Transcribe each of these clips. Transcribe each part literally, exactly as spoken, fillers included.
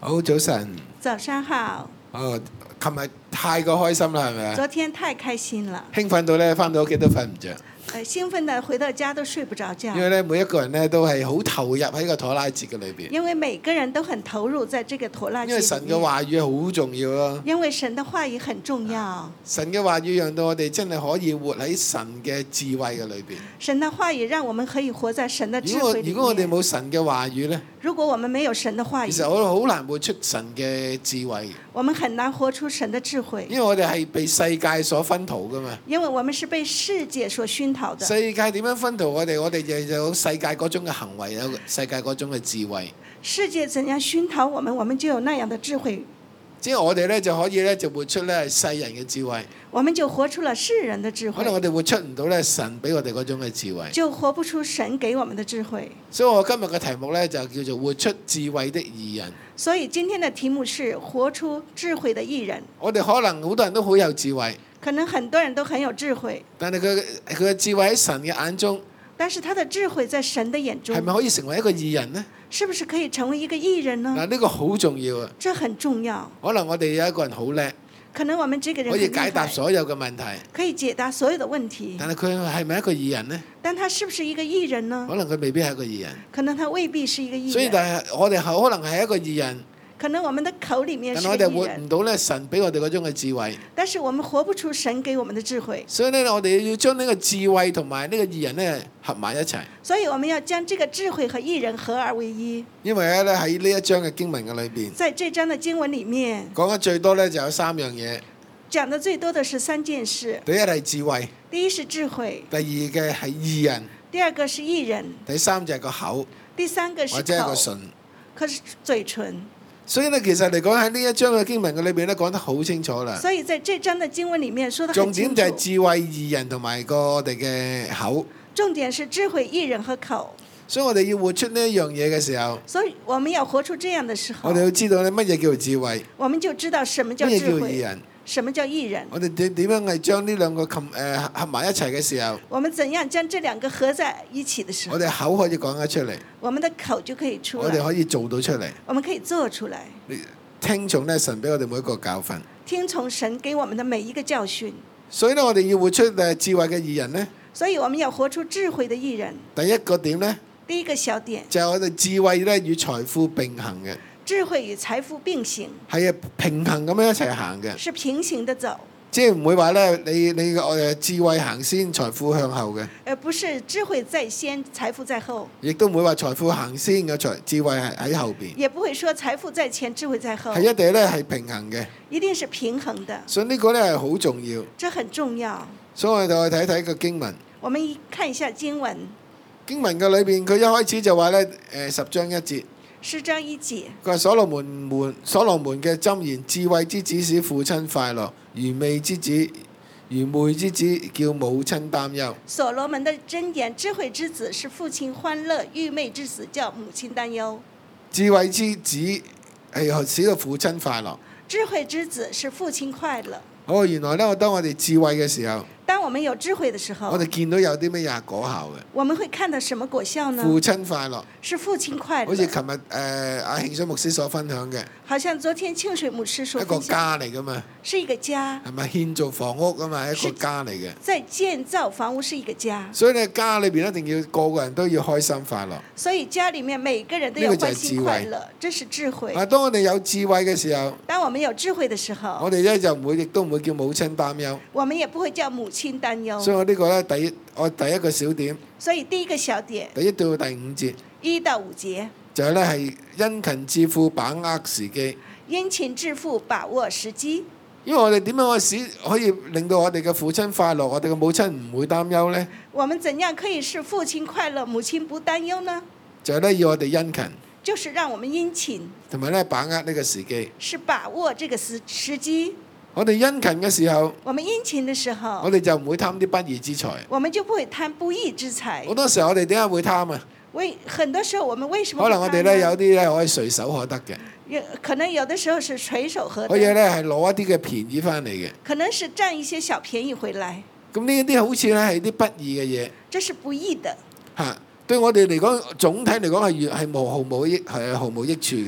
好，早晨。 早上好。 哦，琴日太過開心啦，係咪啊？ 昨天太開心了。 興奮到咧，翻到屋企都瞓唔着。 呃，興奮的回到家都睡不着覺。 因為咧，每一個人咧都係好投入喺個妥拉節嘅裏邊。 因為每個人都很投入在這個妥拉節。 因為神嘅話語好重要咯。 因為神的話語很重要。 神嘅話語讓到我哋真係可以活喺神嘅智慧嘅裏邊。 神的話語讓我們可以活在神的智慧裏面。 如果如果我哋冇神嘅話語咧？ 如果我們沒有神的話語， 其實我好難活出神嘅智慧。 我們很難活出神的智慧。 因為我哋係被世界所熏陶噶嘛。 因為我們是被世界所熏陶的。 世界點樣熏陶我哋？我哋就有世界嗰種嘅行為，有世界嗰種嘅智慧。 世界怎樣熏陶我們，我們就有那樣的智慧。 即係我哋咧就可以咧就活出咧世人嘅智慧。 我們就活出了世人的智慧。 可能我哋活出唔到咧神俾我哋嗰種嘅智慧。 就活不出神給我們的智慧。 所以我今日嘅題目咧就叫做活出智慧的義人。 所以今天的題目是活出智慧的義人。 我哋可能好多人都好有智慧。 可能很多人都很有智慧。 但係佢佢嘅智慧喺神嘅眼中。 但是他的智慧在神的眼中， 係咪可以成為一個義人呢？ 是不是可以成為一個義人呢？ 嗱，呢個好重要啊！ 這很重要。 可能我哋有一個人好叻， 可能我們這個人可以解答所有嘅問題， 可以解答所有的問題。 但係佢係咪一個義人呢？ 但他是不是一個義人呢？ 可能佢未必係一個義人。 可能他未必是一個義人。 所以但係我哋可能係一個義人。 可能我們的口裡面是但我哋活唔到咧神俾我哋嗰種嘅智慧。 但是我們活不出神給我們的智慧。 所以咧，我哋要將呢個智慧同埋呢個義人咧合埋一齊。 所以我們要將這個智慧和義人合而為一。 因為咧喺呢一章嘅經文嘅裏邊， 在這章嘅經文裡面講得最多咧就有三樣嘢。 講得最多的是三件事。 第一係智慧。 第一是智慧。 第二嘅係義人。 第二個是義人。 第三就係個口。 第三個是口。 或者係個唇。 可是嘴唇。 所以咧，其實嚟講喺呢一章嘅經文嘅裏邊咧，講得好清楚啦。 所以在這章嘅經文裡面說得很清楚。 重點就係智慧、義人同埋個我哋嘅口。 重點是智慧、義人和口。 所以我哋要活出呢一樣嘢嘅時候， 所以我們要活出這樣嘅時候， 我哋要知道咧乜嘢叫做智慧， 我們就知道什麼叫智慧， 乜嘢叫義人， 什麼叫義人。 我哋點點樣係將呢兩個冚誒合埋一齊嘅時候， 我們怎樣將這兩個合在一起嘅時候， 我哋口可以講得出嚟， 我們的口就可以出來， 我哋可以做到出嚟， 我們可以做出來。 聽從咧神俾我哋每一個教訓， 聽從神給我們的每一個教訓。 所以咧，我哋要活出誒智慧嘅義人咧。 所以我們要活出智慧的義人。 第一個點咧， 第一個小點就係我哋智慧咧與財富並行嘅。 智慧與財富並行。 係啊，平衡咁樣一齊行嘅。 是平行的走。 即係唔會話咧，你你誒智慧行先，財富向後嘅。 而不是智慧在先，財富在後。 亦都唔會話財富行先嘅財智慧係喺後邊。 也不會說財富在前，智慧在後。 係一定咧係平衡嘅。 一定是平衡的。 所以呢個咧係好重要。 這很重要。 所以我哋去睇睇個經文。 我們一看一下經文。 經文嘅裏邊，佢一開始就話咧，誒十章一節。 十章一節。 佢話所羅門門所羅門嘅箴言，智慧之子使父親快樂，愚昧之子。愚昧之子叫母親擔憂。 所羅門的箴言，智慧之子是父親歡樂，愚昧之子叫母親擔憂。 智慧之子係使到父親快樂。 智慧之子是父親快樂。 哦，原來咧，當我哋智慧嘅時候， 當我們有智慧的時候， 我哋見到有啲乜嘢果效嘅？ 我們會看到什麼果效呢？ 父親快樂， 是父親快樂。 好似琴日誒阿慶水牧師所分享嘅， 好像昨天慶水牧師所分享， 一個家嚟噶嘛， 是一個家， 係咪建造房屋啊嘛，一個家嚟嘅。 在建造房屋是一個家， 所以咧家裏邊一定要個個人都要開心快樂。 所以家裡面每個人都要歡欣快樂，這是智慧。 啊，當我哋有智慧嘅時候， 當我們有智慧的時候， 我哋咧就唔會，亦都唔會叫母親擔憂。 我們也不會叫母親擔憂。 所以我呢個咧第一，我第一個小點。 所以第一個小點。 第一到第五節。 一到五節。 就係咧係殷勤致富，把握時機。 殷勤致富，把握時機。 因為我哋點樣可以使可以令到我哋嘅父親快樂，我哋嘅母親唔會擔憂呢？ 我們怎樣可以使父親快樂，母親不擔憂呢？ 就係咧要我哋殷勤。 就是讓我們殷勤。 同埋咧把握呢個時機。 是把握這個時時機。 我哋殷勤嘅時候， 我們殷勤嘅時候， 我哋就唔會貪啲不義之財。 我們就不會貪不義之財。 好多時候我哋點解會貪啊？ 為很多時候我們為什麼？ 可能我哋咧有啲咧可以隨手可得嘅。 有可能有的時候是隨手可得。 可以咧係攞一啲嘅便宜翻嚟嘅。 可能是佔一些小便宜回來。 咁呢一啲好似咧係啲不義嘅嘢。 這是不義的。 嚇！對我哋嚟講，總體嚟講係係無毫無益，係毫無益處嘅。 對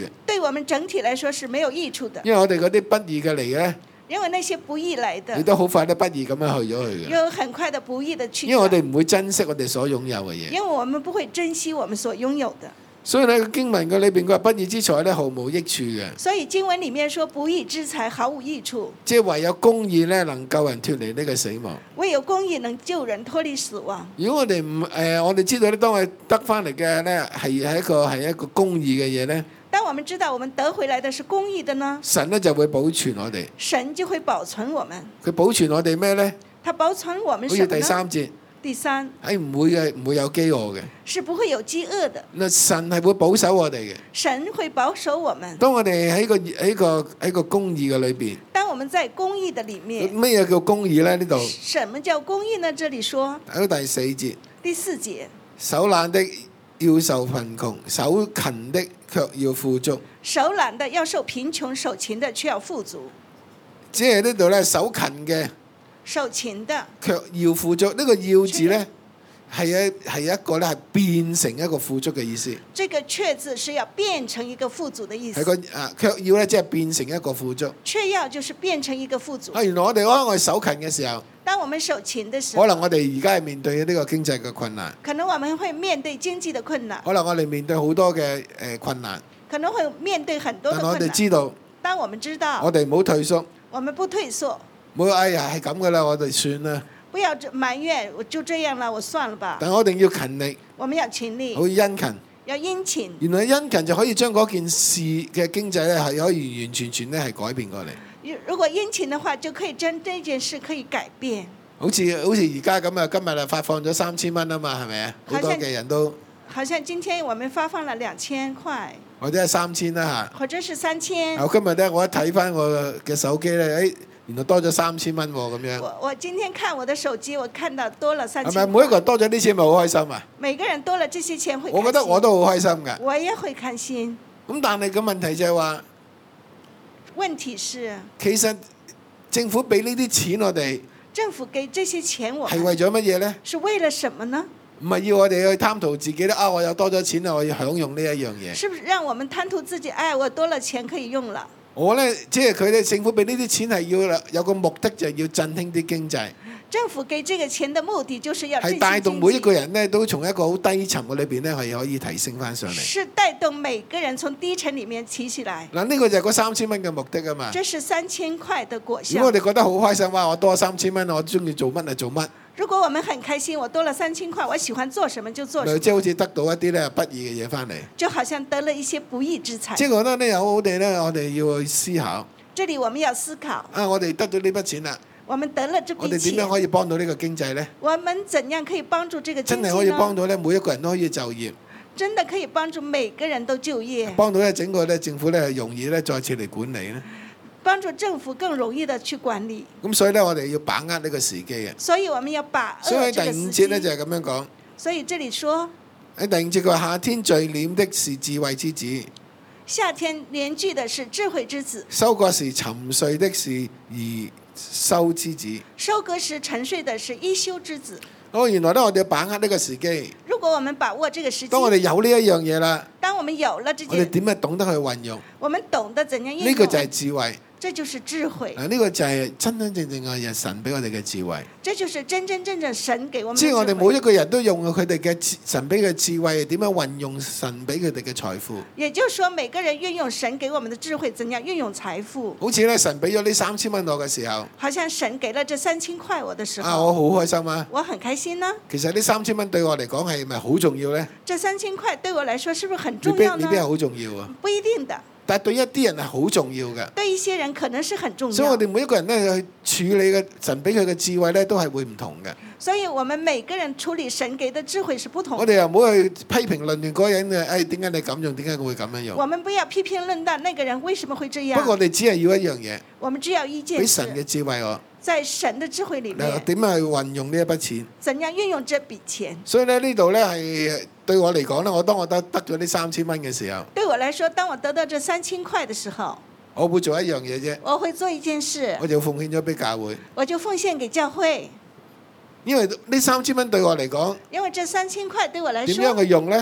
我們整體來說是沒有益處的。 因為我哋嗰啲不義嘅嚟咧， 因為那些不義來的， 你都好快都不義咁樣去咗去嘅。 又很快的不義的去。 因為我哋唔會珍惜我哋所擁有嘅嘢。 因為我們不會珍惜我們所擁有的。 所以咧經文嘅裏邊佢話不義之財咧毫無益處嘅。 所以經文裡面說不義之財毫無益處。 即係唯有公義咧能救人脫離呢個死亡。 唯有公義能救人脫離死亡。 如果我哋唔誒，我哋知道咧，當我哋得翻嚟嘅咧係係一個係一個公義嘅嘢咧。 當我們知道我們得回來的是公義的呢， 神咧就會保存我哋。 神就會保存我們。 佢保存我哋咩咧？ 他保存我們什麼呢？ 好似第三節。 第三係唔會嘅，唔會有飢餓嘅。 是不會有飢餓的。 嗱，神係會保守我哋嘅。 神會保守我們。 當我哋喺個喺個喺個公義嘅裏邊。 當我們在公義的裡面。 咩嘢叫公義咧？呢度。 什麼叫公義呢？這裡說。 喺第四節。 第四節。手懶的要受貧窮，手勤的卻要富足。 手懶的要受貧窮，手勤的卻要富足。 即係呢度咧，手勤嘅。 手勤的卻要富足，呢、這個要字呢，係一係一個咧係變成一個富足嘅意思。 這個卻字是要變成一個富足的意思。 係個啊，卻要咧即係變成一個富足。 卻要就是變成一個富足。 啊，原來我哋當我哋手勤嘅時候， 當我們手勤嘅時候， 可能我哋而家係面對呢個經濟嘅困難。 可能我們會面對經濟嘅困難。 可能我哋面對好多嘅誒困難。 可能會面對很多嘅困難。 但我哋知道， 當我們知道， 我哋唔好退縮。 我們不退縮。 冇哎呀，係咁噶啦，我哋算啦。 不要埋怨，我就這樣啦，我算了吧。 但我哋要勤力。 我們要勤力。 好殷勤。 要殷勤。 原來殷勤就可以將嗰件事嘅經濟咧，係可以完完全全咧係改變過嚟。 如果殷勤嘅話，就可以將呢件事可以改變。 好似好似而家咁啊，今日啊發放咗三千蚊啊嘛，係咪啊？好多嘅人都。 好像今天我們發放了兩千塊。 或者係三千啦嚇。 或者是三千。 我今日咧，我一睇翻我嘅手機咧，誒。原來多咗三千蚊喎，咁樣。 我我今天看我的手機，我看到多了三千。 係咪每一個人多咗啲錢咪好開心啊？ 每個人多了這些錢會開心。 我覺得我都好開心㗎。 我也會開心。 咁但係個問題就係話， 問題是其實政府俾呢啲錢我哋， 政府給這些錢我係為咗乜嘢咧？ 是為了什麼呢？ 唔係要我哋去貪圖自己咧啊！我有多咗錢啦，我要享用呢一樣嘢。 是不是讓我們貪圖自己？哎，我多了錢可以用了。 我咧，即係佢哋政府俾呢啲錢係要有個目的，就係要振興啲經濟。 政府給這個錢的目的就是要係帶動每一個人咧，都從一個好低沉嘅裏邊咧，係可以提升翻上嚟。 是帶動每個人從低層裡面提起來。 嗱，呢個就係嗰三千蚊嘅目的啊嘛。 這是三千塊的果效。 如果我哋覺得好開心，哇！我多三千蚊，我中意做乜就做乜。 如果我們很開心，我多了三千塊，我喜歡做什麼就做什麼。 即係好似得到一啲咧不義嘅嘢翻嚟。 就好像得了一些不義之財。 即係我覺得咧，有我哋咧，我哋要去思考。 這裡我們要思考。 啊，我哋得到呢筆錢啦。 我們得了這筆錢。 我哋點樣可以幫到呢個經濟咧？ 我們怎樣可以幫助這個經濟呢？ 真係可以幫到咧，每一個人都可以就業。 真的可以幫助每個人都就業。 幫到咧整個咧政府咧容易咧再次嚟管理咧。 幫助政府更容易的去管理。 咁所以咧，我哋要把握呢個時機嘅。 所以我們要把握。 所以第五節咧就係咁樣講。 所以這裡說喺第五節佢話：夏天聚斂的是智慧之子。 夏天連聚的是智慧之子。 收割時沉睡的是宜修之子。 收割時沉睡的是宜修之子。 哦，原來咧我哋要把握呢個時機。 如果我們把握這個時機， 當我哋有呢一樣嘢啦， 當我們有了這件， 我哋點樣懂得去運用？ 我們懂得怎樣運用？ 呢個就係智慧。 這就是智慧。 嗱，呢個就係真真正正嘅神俾我哋嘅智慧。 這就是真真正正神給我們。 即係我哋每一個人都用佢哋嘅神俾嘅智慧，點樣運用神俾佢哋嘅財富。 也就是說，每個人運用神給我們的智慧，怎樣運用財富？ 好似咧，神俾咗呢三千蚊我嘅時候， 好像神給了這三千塊我的時候， 啊，我好開心啊！ 我很開心呢。 其實呢三千蚊對我嚟講係咪好重要咧？ 這三千塊對我來說是不是很重要呢？ 未必係好重要啊。 不一定的。 但係對一啲人係好重要嘅。 對一些人可能是很重要。 所以我哋每一個人咧去處理嘅神俾佢嘅智慧咧，都係會唔同嘅。 所以我們每個人處理神給的智慧是不同的。 我哋又唔好去批評論斷嗰個人嘅，誒點解你咁用？點解佢會咁樣用？ 我們不要批評論斷那個人為什麼會這樣。 不過我哋只係要一樣嘢。 我們只要一件事。 俾神嘅智慧我。 在神的智慧裡面。 點樣去運用呢一筆錢？ 怎樣運用這筆錢？ 所以咧呢度咧係對我嚟講咧，我當我得得咗呢三千蚊嘅時候， 對我來說，當我得到這三千塊嘅時候， 我會做一樣嘢啫。 我會做一件事。 我就奉獻咗俾教會。 我就奉獻給教會。 因為呢三千蚊對我嚟講， 因為這三千塊對我來說， 點樣去用咧？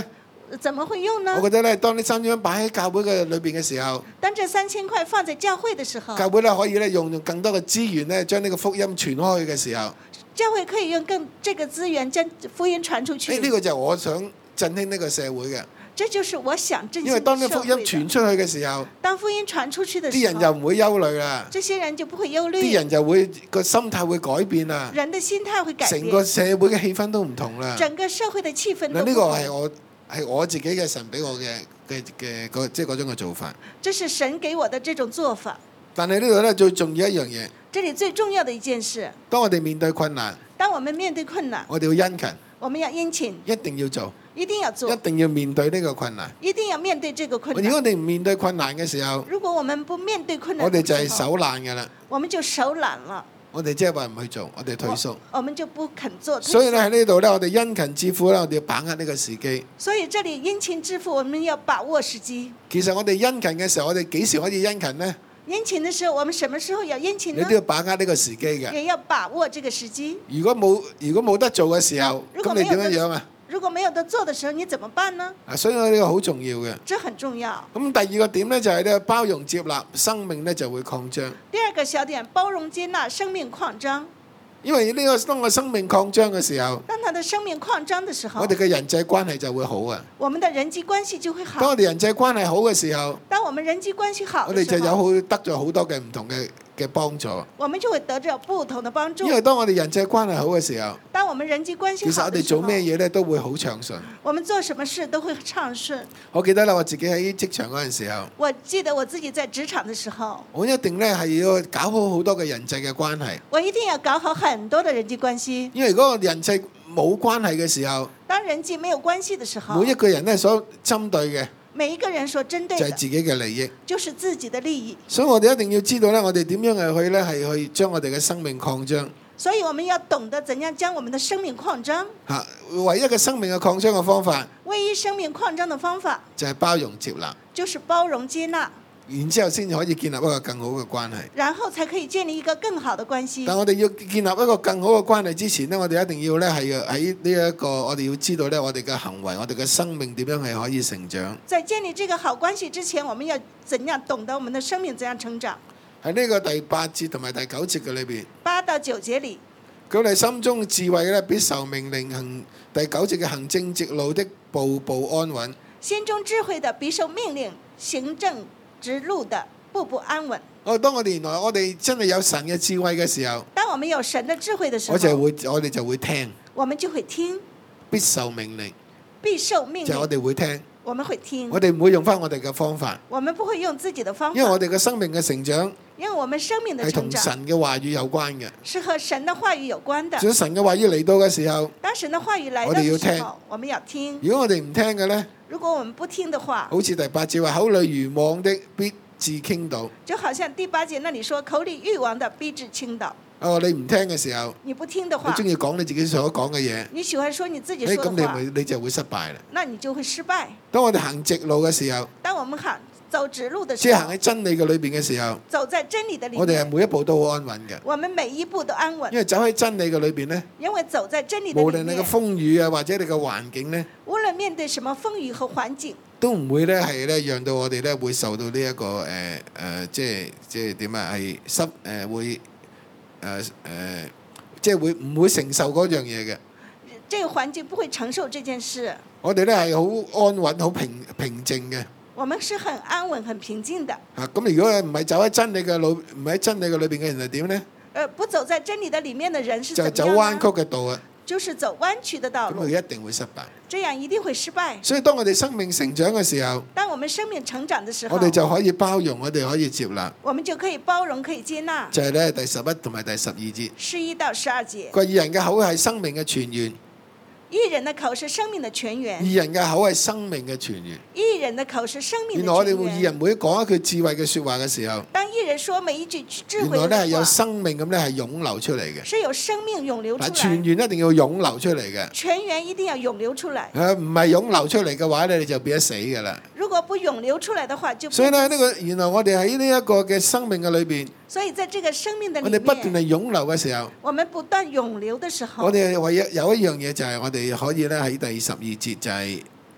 怎麼會用呢我？覺得咧，當呢三千蚊擺喺教會嘅裏邊嘅時候， 當這三千塊放在教會的時候， 教會咧可以咧用用更多嘅資源咧，將呢個福音傳開去嘅時候， 教會可以用更這個資源將福音傳出去。 誒呢個就係我想振興呢個社會嘅。 這就是我想振興因為當呢福音社會的傳出去嘅時候， 當福音傳出去的啲時候， 人就唔會憂慮啦， 這些人就不會憂慮， 啲人就會個心態會改變啦， 人的心態會改變， 成個社會嘅氣氛都唔同啦。 整個社會的氣氛都嗱， 不呢個同。 係我係我自己嘅神俾我嘅嘅嘅嗰即係嗰種嘅做法。 這是神給我的這種做法。 但係呢度咧最重要一樣嘢， 這裡最重要的一件事， 當我哋面對困難， 當我們面對困難， 我哋要殷勤， 我們要殷勤， 一定要做， 一定要做， 一定要面對呢個困難。 一定要面對這個困難。 如果你唔面對困難嘅時候， 如果我們不面對困難我哋就的時候， 係手懶㗎啦。 我們就手懶了， 我哋即係話唔去做，我哋退縮。 我們就不肯做。 所以咧喺呢度咧，我哋殷勤致富咧，我哋要把握呢個時機。 所以這裡殷勤致富，我們要把握時機。 其實我哋殷勤嘅時候，我哋幾時可以殷勤呢？ 殷勤的時候，我們什麼時候要殷勤呢你都？要把握呢個時機嘅。 也要把握這個時機。 如果冇如果冇得做嘅時候， 如果咁你點沒有得樣樣啊？ 如果沒有得做的時候，你怎麼辦呢？ 啊，所以呢個好重要嘅。 這很重要。 咁第二個點咧就係咧包容接納，生命咧就會擴張。 第二個小點，包容接納，生命擴張。 因為呢個當個生命擴張嘅時候， 當他的生命擴張的時候， 我哋嘅人際關係就會好啊。 我們的人際關係就會好。 當我哋人際關係好嘅時候， 當我們人際關係好我哋的時候， 就有好得咗好多嘅唔同嘅嘅幫助。 我們就會得着不同的幫助因。為當我哋人際關係好嘅時候， 當我們人際關係其實我哋好的時候， 做咩嘢咧都會好暢順。 我們做什麼事都會暢順。 我記得啦，我自己喺職場嗰陣時候， 我記得我自己在職場的時候， 我一定咧係要搞好好多嘅人際嘅關係。 我一定要搞好很多的人際關係。 因為嗰個人際冇關係嘅時候， 當人際沒有關係的時候， 每一個人咧所針對嘅每一個人所針對的就係自己嘅利益。 就是自己的利益。 所以我哋一定要知道咧，我哋點樣係去咧係去將我哋嘅生命擴張。 所以我們要懂得怎樣將我們的生命擴張。 嚇，唯一嘅生命嘅擴張嘅方法唯一生命擴張的方法就係包容接納， 就是包容接納， 然之後先至可以建立一個更好嘅關係。 然後才可以建立一個更好的關係。 但我哋要建立一個更好嘅關係之前呢，我哋一定要咧係喺呢一個，我哋要知道咧，我哋嘅行為，我哋嘅生命點樣係可以成長。 在建立這個好關係之前，我們要怎樣懂得我們的生命怎樣成長？ 喺呢個第八節同埋第九節嘅裏邊， 八到九節裡， 佢哋心中智慧咧，必受命令行。第九節嘅行正直路的，步步安穩。 心中智慧的必受命令，行正直路的，步步安穩。 哦，當我哋原來我哋真係有神嘅智慧嘅時候， 當我們有神的智慧的時候， 我就會我哋就會聽， 我們就會聽， 必受命令， 必受命就係我令， 哋會聽。 我們會聽， 我哋唔會用翻我哋嘅方法， 我們不會用自己的方法， 因為我哋嘅生命嘅成長因為我們生命的係成長同神嘅話語有關嘅。 是和神的話語有關的。 如果神嘅話語嚟到嘅時候， 當神的話語來到我哋要聽的時候，我們要聽。 如果我哋唔聽嘅呢， 如果我們不聽的話， 好似第八節話，口裏愚妄的必致傾倒。 就好像第八節那裡說，口裡欲王的必致傾倒。 哦，你唔聽嘅時候， 你不聽的話， 你中意講你自己所講嘅嘢， 你喜歡說你自己誒咁你說的話， 咪你就會失敗啦。 那你就會失敗。 當我哋行直路嘅時候， 當我們行走直路的時候， 即係行喺真理嘅裏邊嘅時候， 走在真理的裡我哋係面， 每一步都好安穩嘅。 我們每一步都安穩因，為走喺真理嘅裏邊呢， 因為走在真理的裡無論你嘅面， 風雨啊，或者你嘅環境呢， 無論面對什麼風雨和環境， 都唔會咧係咧讓到我哋咧會受到呢、這、一個誒誒、呃呃，即係即係點啊？係失誒、呃、會誒誒、呃呃，即係會唔會承受嗰樣嘢嘅？ 這個環境不會承受這件事。 我哋咧係好安穩、好平平靜嘅。 我們是很安穩、很平靜的。 啊，咁如果唔係走喺真理嘅路，唔喺真理嘅裏邊嘅人係點呢？ 呃，不走在真理的裡面的人是就係怎麼樣呢？ 走彎曲嘅道啊！ 就是走彎曲的道咁路， 佢一定會失敗。 這樣一定會失敗。 所以當我哋生命成長嘅時候， 當我們生命成長的時候， 我哋就可以包容，我哋可以接納。 我們就可以包容，可以接納。 就係咧第十一同埋第十二節， 十一到十二節， 個義人嘅口係生命嘅泉源， 義人的口是生命的泉源， 義人嘅口係生命嘅泉源。 義人的口是生命原來我的泉源。 哋義人每講一句智慧嘅説話嘅時候， 當義人說每一句智原慧來咧係有的話， 生命咁咧係湧流出嚟嘅。 是有生命湧流出嗱，泉來。 源一定要湧流出嚟嘅。 泉源一定要湧流出來。 啊，唔係湧流出嚟嘅話咧，你就變咗死㗎啦。 如果不湧流出來的話，就所以咧，呢、 變個原來我哋喺呢一個嘅生命嘅裏邊， 所以在這個生命的我裡面， 哋不斷係湧流嘅時候， 我們不斷湧流的時候， 我哋唯一有一樣嘢就係我哋可以咧喺第十二節就係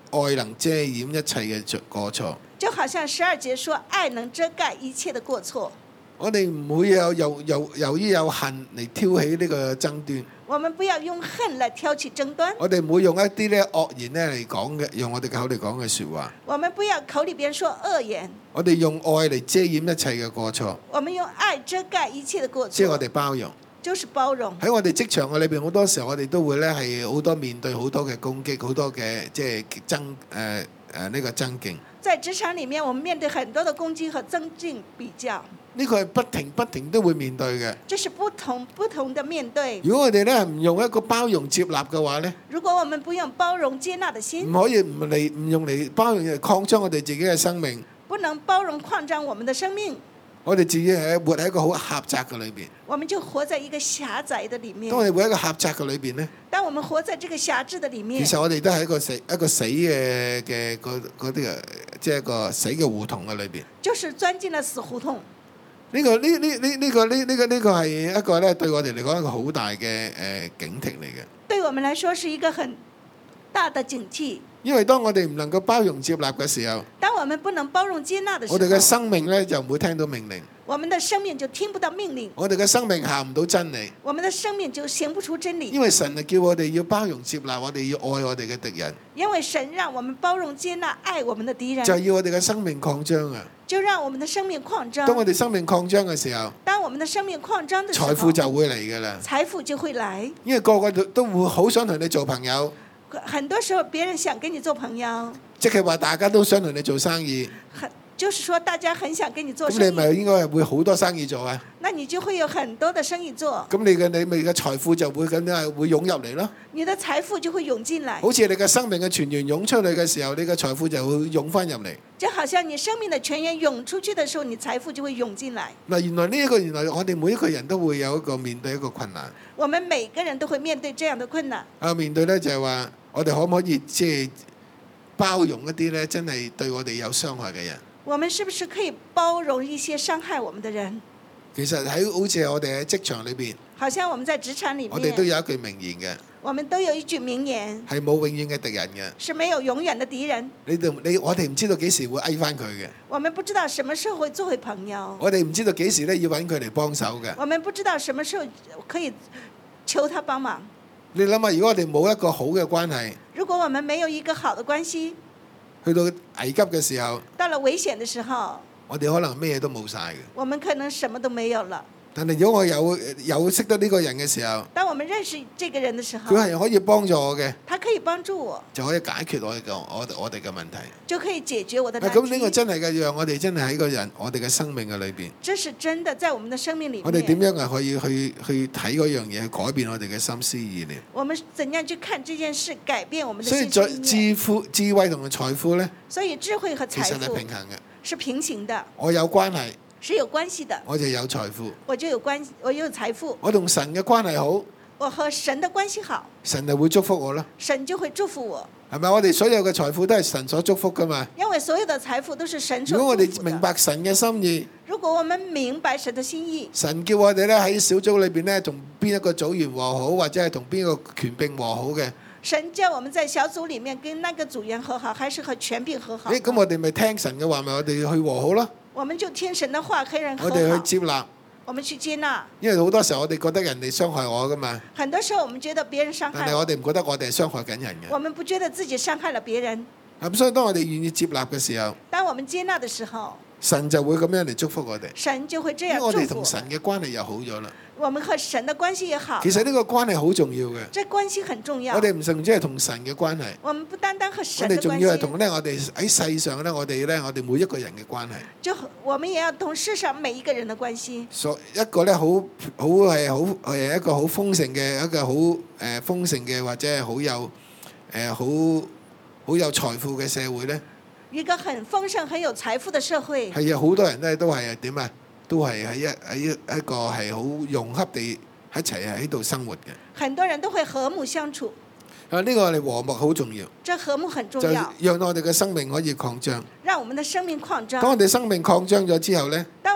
愛能遮掩一切嘅過錯。 就好像十二節說，愛能遮蓋一切的過錯。 我哋唔會有由由由於有恨嚟挑起呢個爭端。 我們不要用恨來挑起爭端。 我哋唔會用一啲咧惡言咧嚟講嘅，用我哋口嚟講嘅説話。 我們不要口裏邊說惡言。 我哋用愛嚟遮掩一切嘅過錯。 我們用愛遮蓋一切嘅過錯。 即係我哋包容。 就是包容。 喺我哋職場嘅裏邊，好多時候我哋都會咧係好多面對好多嘅攻擊，好多嘅即係爭誒誒呢個爭競。 在職場裡面，我們面對很多的攻擊和增進比較。 呢個係不停不停都會面對嘅。 這是不同不同的面對。 如果我哋咧唔用一個包容接納嘅話咧， 如果我們不用包容接納的心， 唔可以唔嚟唔用嚟包容嚟擴張我哋自己嘅生命。 不能包容擴張我們的生命。 我哋自己係活喺一個好狹窄嘅裏邊。 我們就活在一個狹窄的裡面。 當我哋活喺一個狹窄嘅裏邊咧， 當我們活在這個狹窄的裡面， 其實我哋都係一個死一個死嘅嘅嗰嗰啲嘅，即係一個死嘅胡同嘅裏邊。 就是鑽進了死胡同。 呢個呢呢呢呢個呢呢個呢個係一個咧對我哋嚟講一個好大嘅誒警惕嚟嘅。 對我們來說是一個很大的警惕。 因為當我哋唔能夠包容接納嘅時候， 當我們不能包容接納的時候， 我哋嘅生命咧就唔會聽到命令。 我們的生命就聽不到命令。 我哋嘅生命行唔到真理。 我們的生命就行不出真理。 因為神係叫我哋要包容接納，我哋要愛我哋嘅敵人。 因為神讓我們包容接納愛我們的敵人， 就係要我哋嘅生命擴張啊！ 就讓我們的生命擴張。 當我哋生命擴張嘅時候， 當我們的生命擴張的時候， 財富就會嚟㗎啦。 財富就會來。 因為個個都都會好想同你做朋友。 很多時候，別人想跟你做朋友， 即係話大家都想同你做生意。 就是說，大家很想跟你做生意。 咁你咪應該係會好多生意做啊？ 那你就會有很多的生意做。 咁你嘅你咪嘅財富就會咁樣會湧入嚟咯。 你的財富就會湧進來。 好似你嘅生命嘅泉源湧出去嘅時候，你嘅財富就會湧翻入嚟。 就好像你生命的泉源湧出去的時候，你財富就會湧進來。 嗱，原來呢一個原來我哋每一個人都會有一個面對一個困難。 我們每個人都會面對這樣的困難。 啊，面對咧就係話，我哋可唔可以即係包容一啲咧真係對我哋有傷害嘅人？ 我們是不是可以包容一些傷害我們的人？ 其實喺好似我哋喺職場裏邊， 好像我們在職場裡面， 我哋都有一句名言嘅。 我們都有一句名言， 係冇永遠嘅敵人嘅。 是沒有永遠的敵人。 你哋你我哋唔知道幾時會嗌翻佢嘅。 我們不知道什麼時候會做回朋友。 我哋唔知道幾時咧要揾佢嚟幫手嘅。 我們不知道什麼時候可以求他幫忙。 你諗下，如果我哋冇一個好嘅關係， 如果我們沒有一個好的關係， 去到危急嘅時候， 到了危險的時候， 我哋可能咩都冇晒嘅。 我們可能什麼都沒有了。 但係如果我有有識得呢個人嘅時候， 當我們認識這個人的時候， 佢係可以幫助我嘅， 他可以幫助我， 就可以解決我嘅我我哋嘅問題， 就可以解決我的難題。 咁呢個真係嘅，讓我哋真係喺個人我哋嘅生命嘅裏邊。 這是真的，在我們的生命裡面。 我哋點樣係可以去去睇嗰樣嘢，去改變我哋嘅心思意念？ 我們怎樣去看這件事，改變我們的所以心思意念？ 智富智慧同埋財富咧， 所以智慧和其實係財富平衡嘅。 是平行的。 我有關係， 是有關係的， 我就有財富。 我就有關，我有財富。 我同神嘅關係好， 我和神的關係好， 神就會祝福我啦。 神就會祝福我。 係咪？我哋所有嘅財富都係神所祝福噶嘛？ 因為所有的財富都是神所祝福的。 如果我哋明白神嘅心意， 如果我們明白神的心意， 神叫我哋咧喺小組裏邊咧，同邊一個組員和好，或者係同邊個權柄和好嘅。 神叫我們在小組裡面跟那個組員和好，還是和權柄和好？ 誒，咁我哋咪聽神嘅話，咪我哋去和好咯。 我們就聽神的話，和人和好。 我哋去接納。 我們去接納。因為好多時候我哋覺得人哋傷害我噶嘛。 很多時候我們覺得別人傷害我。 但係我哋唔覺得我哋係傷害緊人嘅。 我們不覺得自己傷害了別人。 咁所以當我哋願意接納嘅時候， 當我們接納的時候， 神就會咁樣嚟祝福我哋。 神就會這樣祝福。 因為我哋同神嘅關係又好咗啦。 我們和神的關係也好。 其實呢個關係好重要嘅。 這關係很重要。 我哋唔淨止係同神嘅關係。 我們不單單和神的關係。 我哋仲要係同咧，我哋喺世上咧，我哋咧，我哋每一個人嘅關係。 就我們也要同世上每一個人的關係。 所一個咧，好好係好係一個好豐盛嘅一個好誒豐盛嘅或者係好有誒好好有財富嘅社會咧。 一個很豐盛、很有財富的社會。係啊，好多人咧都係點啊？都係喺一喺一一個係好融洽地一齊喺度生活嘅。很多人都會和睦相處。啊，呢個我哋和睦好重要。這和睦很重要。就讓我哋嘅生命可以擴張。讓我們的生命擴張。當我哋生命擴張咗之後咧。當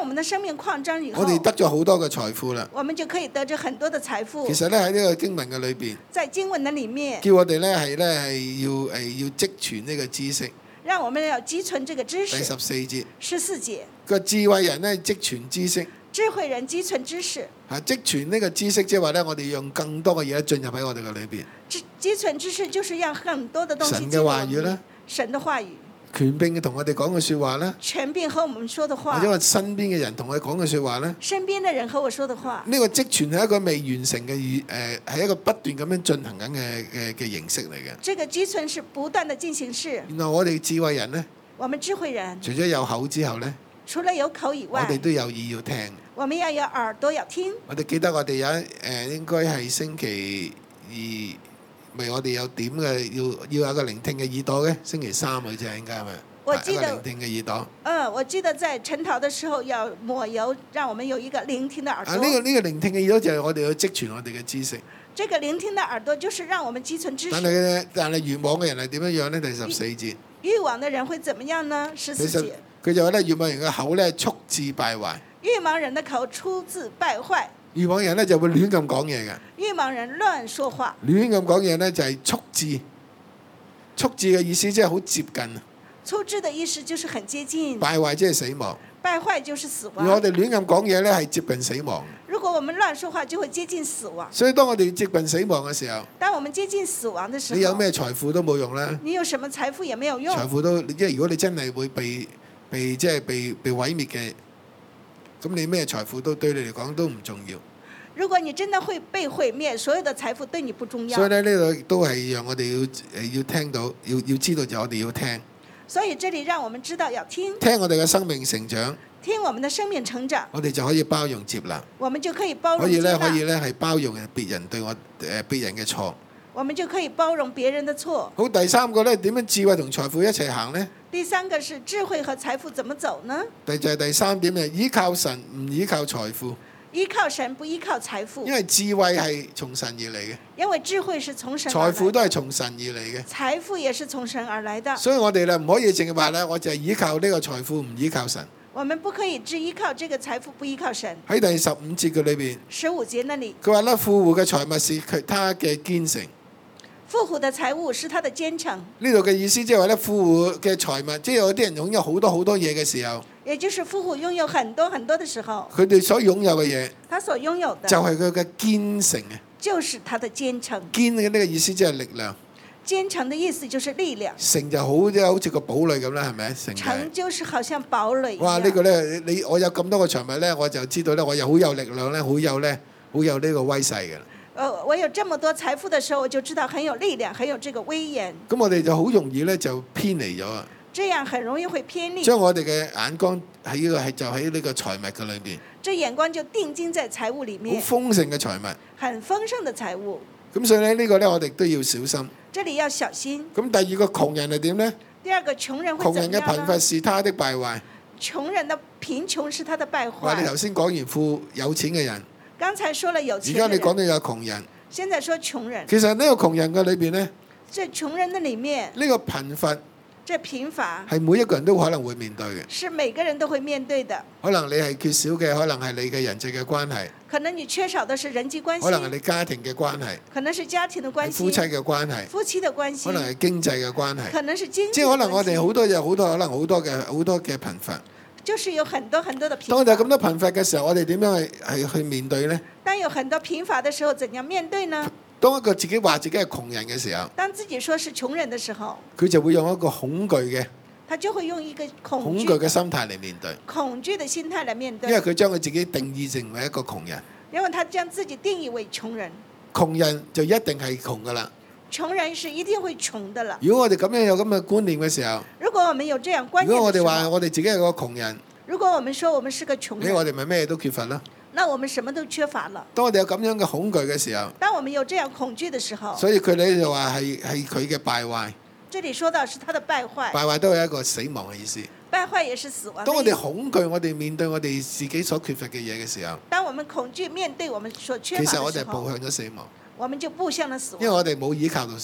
當我們的生命擴張以後， 我哋得咗好多嘅財富啦。 我們就可以得着很多的財富。 其實咧喺呢個經文嘅裏邊， 在經文的裡面， 叫我哋咧係咧係要誒要積存呢個知識。 讓我們要積存這個知第識。 十四節， 十四節， 個智慧人咧積存知識。 智慧人積存知識。 嚇，積存呢個知識，即係話咧，我哋用更多嘅嘢進入喺我哋嘅裏邊。 積積存知識就是讓很多的東西神嘅話語咧， 神的話語， 權柄同我哋講嘅説話咧， 權柄和我們說的話， 或者我身邊嘅人同我哋講嘅説話咧， 身邊的人和我說的話， 呢個積存係一個未完成嘅語誒，係一個不斷咁樣進行緊嘅嘅嘅形式嚟嘅。 這個積存是不斷的進行式。 原來我哋智慧人咧， 我們智慧人除咗有口之後咧， 除了有口以我外， 哋都有耳要聽。 我們要有耳朵要聽。 我哋記得我哋有一誒應該係星期二，咪我哋有點嘅要要有一個聆聽嘅耳朵嘅，星期三好似係應該係咪？ 我記得一個聆聽嘅耳朵。 嗯，我記得在晨禱的時候要抹油，讓我們有一個聆聽的耳朵。 啊，呢個呢個聆聽嘅耳朵就係我哋要積存我哋嘅知識。 這個聆聽的耳朵就是讓我們積存知識。 但係咧，但係愚妄嘅人係點樣樣咧？第十四節。 愚妄的人會怎麼樣呢？十四節。 佢就話咧，愚妄人嘅口咧，速致敗壞。 愚妄人的口出自敗壞。 愚妄人咧就會亂咁講嘢嘅。 愚妄人亂說話。 亂咁講嘢咧就係速致，速致嘅意思即係好接近。 速致的意思就是很接近。 敗壞即係死亡。 敗壞就是死亡。 而我哋亂咁講嘢咧係接近死亡。 如果我們亂說話，就會接近死亡。 所以當我哋接近死亡嘅時候， 當我們接近死亡的時候， 你有咩財富都冇用啦。 你有什麼財富也沒有用。 財富都，即係如果你真係會被被即係被被毀滅嘅，咁你咩財富都對你嚟講都唔重要。 如果你真的會被毀滅，所有的財富對你不重要。 所以咧呢度都係讓我哋要誒要聽到，要要知道就我哋要聽。 所以這裡讓我們知道要聽。 聽我哋嘅生命成長。 聽我們的生命成長。 我哋就可以包容接納。 我們就可以包容可以咧， 接納。 可以咧係包容別人對我誒別人嘅錯。 我們就可以包容別人的錯。 好，第三個咧點樣智慧同財富一齊行呢？ 第三個是智慧和財富怎麼走呢？ 第就係第三點嘅，依靠神唔依靠財富。 依靠神不依靠財富。 因為智慧係從神而嚟嘅。 因為智慧是從神而來的。 財富都係從神而嚟嘅。 財富也是從神而來的。 所以我哋咧唔可以淨係話咧，我就係依靠呢個財富，唔依靠神。 我們不可以只依靠這個財富，不依靠神。 喺第十五節嘅裏邊。 十五節那裡。 佢話咧，富戶嘅財物是佢他嘅堅城。 富戶的財物是他的堅城。 呢度嘅意思即係話咧，富戶嘅財物，即係有啲人擁有好多好多嘢嘅時候， 也就是富戶擁有很多很多的時候， 佢哋所擁有嘅嘢， 他所擁有的就係佢嘅堅城啊。 就是他的堅城。 堅嘅呢個意思即係力量。 堅城的意思就是力量。 城就好即係好似個堡壘咁啦，係咪？城城就是好像堡壘一樣。 哇！呢個咧，你我有咁多個財物咧，我就知道咧，我又好有力量咧，好有咧，好有呢個威勢嘅。 呃，我有這麼多財富的時候，我就知道很有力量，很有這個威嚴。 咁我哋就好容易咧就偏離咗啊！ 這樣很容易會偏離。 將我哋嘅眼光喺呢個係就喺呢個財物嘅裏邊。 這眼光就定睛在財物裡面。 好豐盛嘅財物。 很豐盛的財物。 咁所以咧呢個咧我哋都要小心。 這裡要小心。 咁第二個窮人係點呢？ 第二個窮人會窮怎麼樣呢？ 人嘅貧乏是他的敗壞。 窮人的貧窮是他的敗壞。 話你頭先講完富有錢嘅人。 剛才說了有錢嘅人。 而家你講到有窮人。 現在說窮人。 其實呢個窮人嘅裏邊呢， 這窮人的裡面， 呢個貧乏， 這貧乏係每一個人都可能會面對嘅。 是每個人都會面對的。 可能你係缺少嘅，可能係你嘅人際嘅關係。 可能你缺少的是人際關係。 可能係你家庭嘅關係。 可能是家庭的關係。 夫妻嘅關係。 夫妻的關係。 可能係經濟嘅關係。 可能是經濟的關係。 即係可能我哋好多嘢，好多可能好多嘅好多嘅貧乏。 就是有很多很多的貧乏。 當我哋咁多貧乏嘅時候，我哋點樣去係去面對呢？ 當有很多貧乏的時候，怎樣面對呢？ 當一個自己話自己係窮人嘅時候， 當自己說是窮人的時候， 佢就會用一個恐懼嘅， 他就會用一個恐恐懼嘅心態嚟面對。 恐懼的心態來面對。 因為佢將佢自己定義成為一個窮人。 因為他將自己定義為窮人。 窮人就一定係窮噶啦。 窮人是一定會窮的了。 如果我哋咁樣有咁嘅觀念嘅時候， 如果我們有這樣觀念， 如果我哋話我哋自己係個窮人， 如果我們說我們是個窮人， 咁我哋咪咩都缺乏啦。 那我們什麼都缺乏了。 當我哋有咁樣嘅恐懼嘅時候， 當我們有這樣恐懼的時候， 所以佢哋就話係係佢嘅敗壞。 這裡說到是他的敗壞。 敗壞都係一個死亡嘅意思。 敗壞也是死亡。 當我哋恐懼，我哋面對我哋自己所缺乏嘅嘢嘅時候， 當我們恐懼面對我們所缺乏嘅時候， 其實我哋係步向咗死亡。 我們就步向了死亡。 因為我哋冇依靠到神。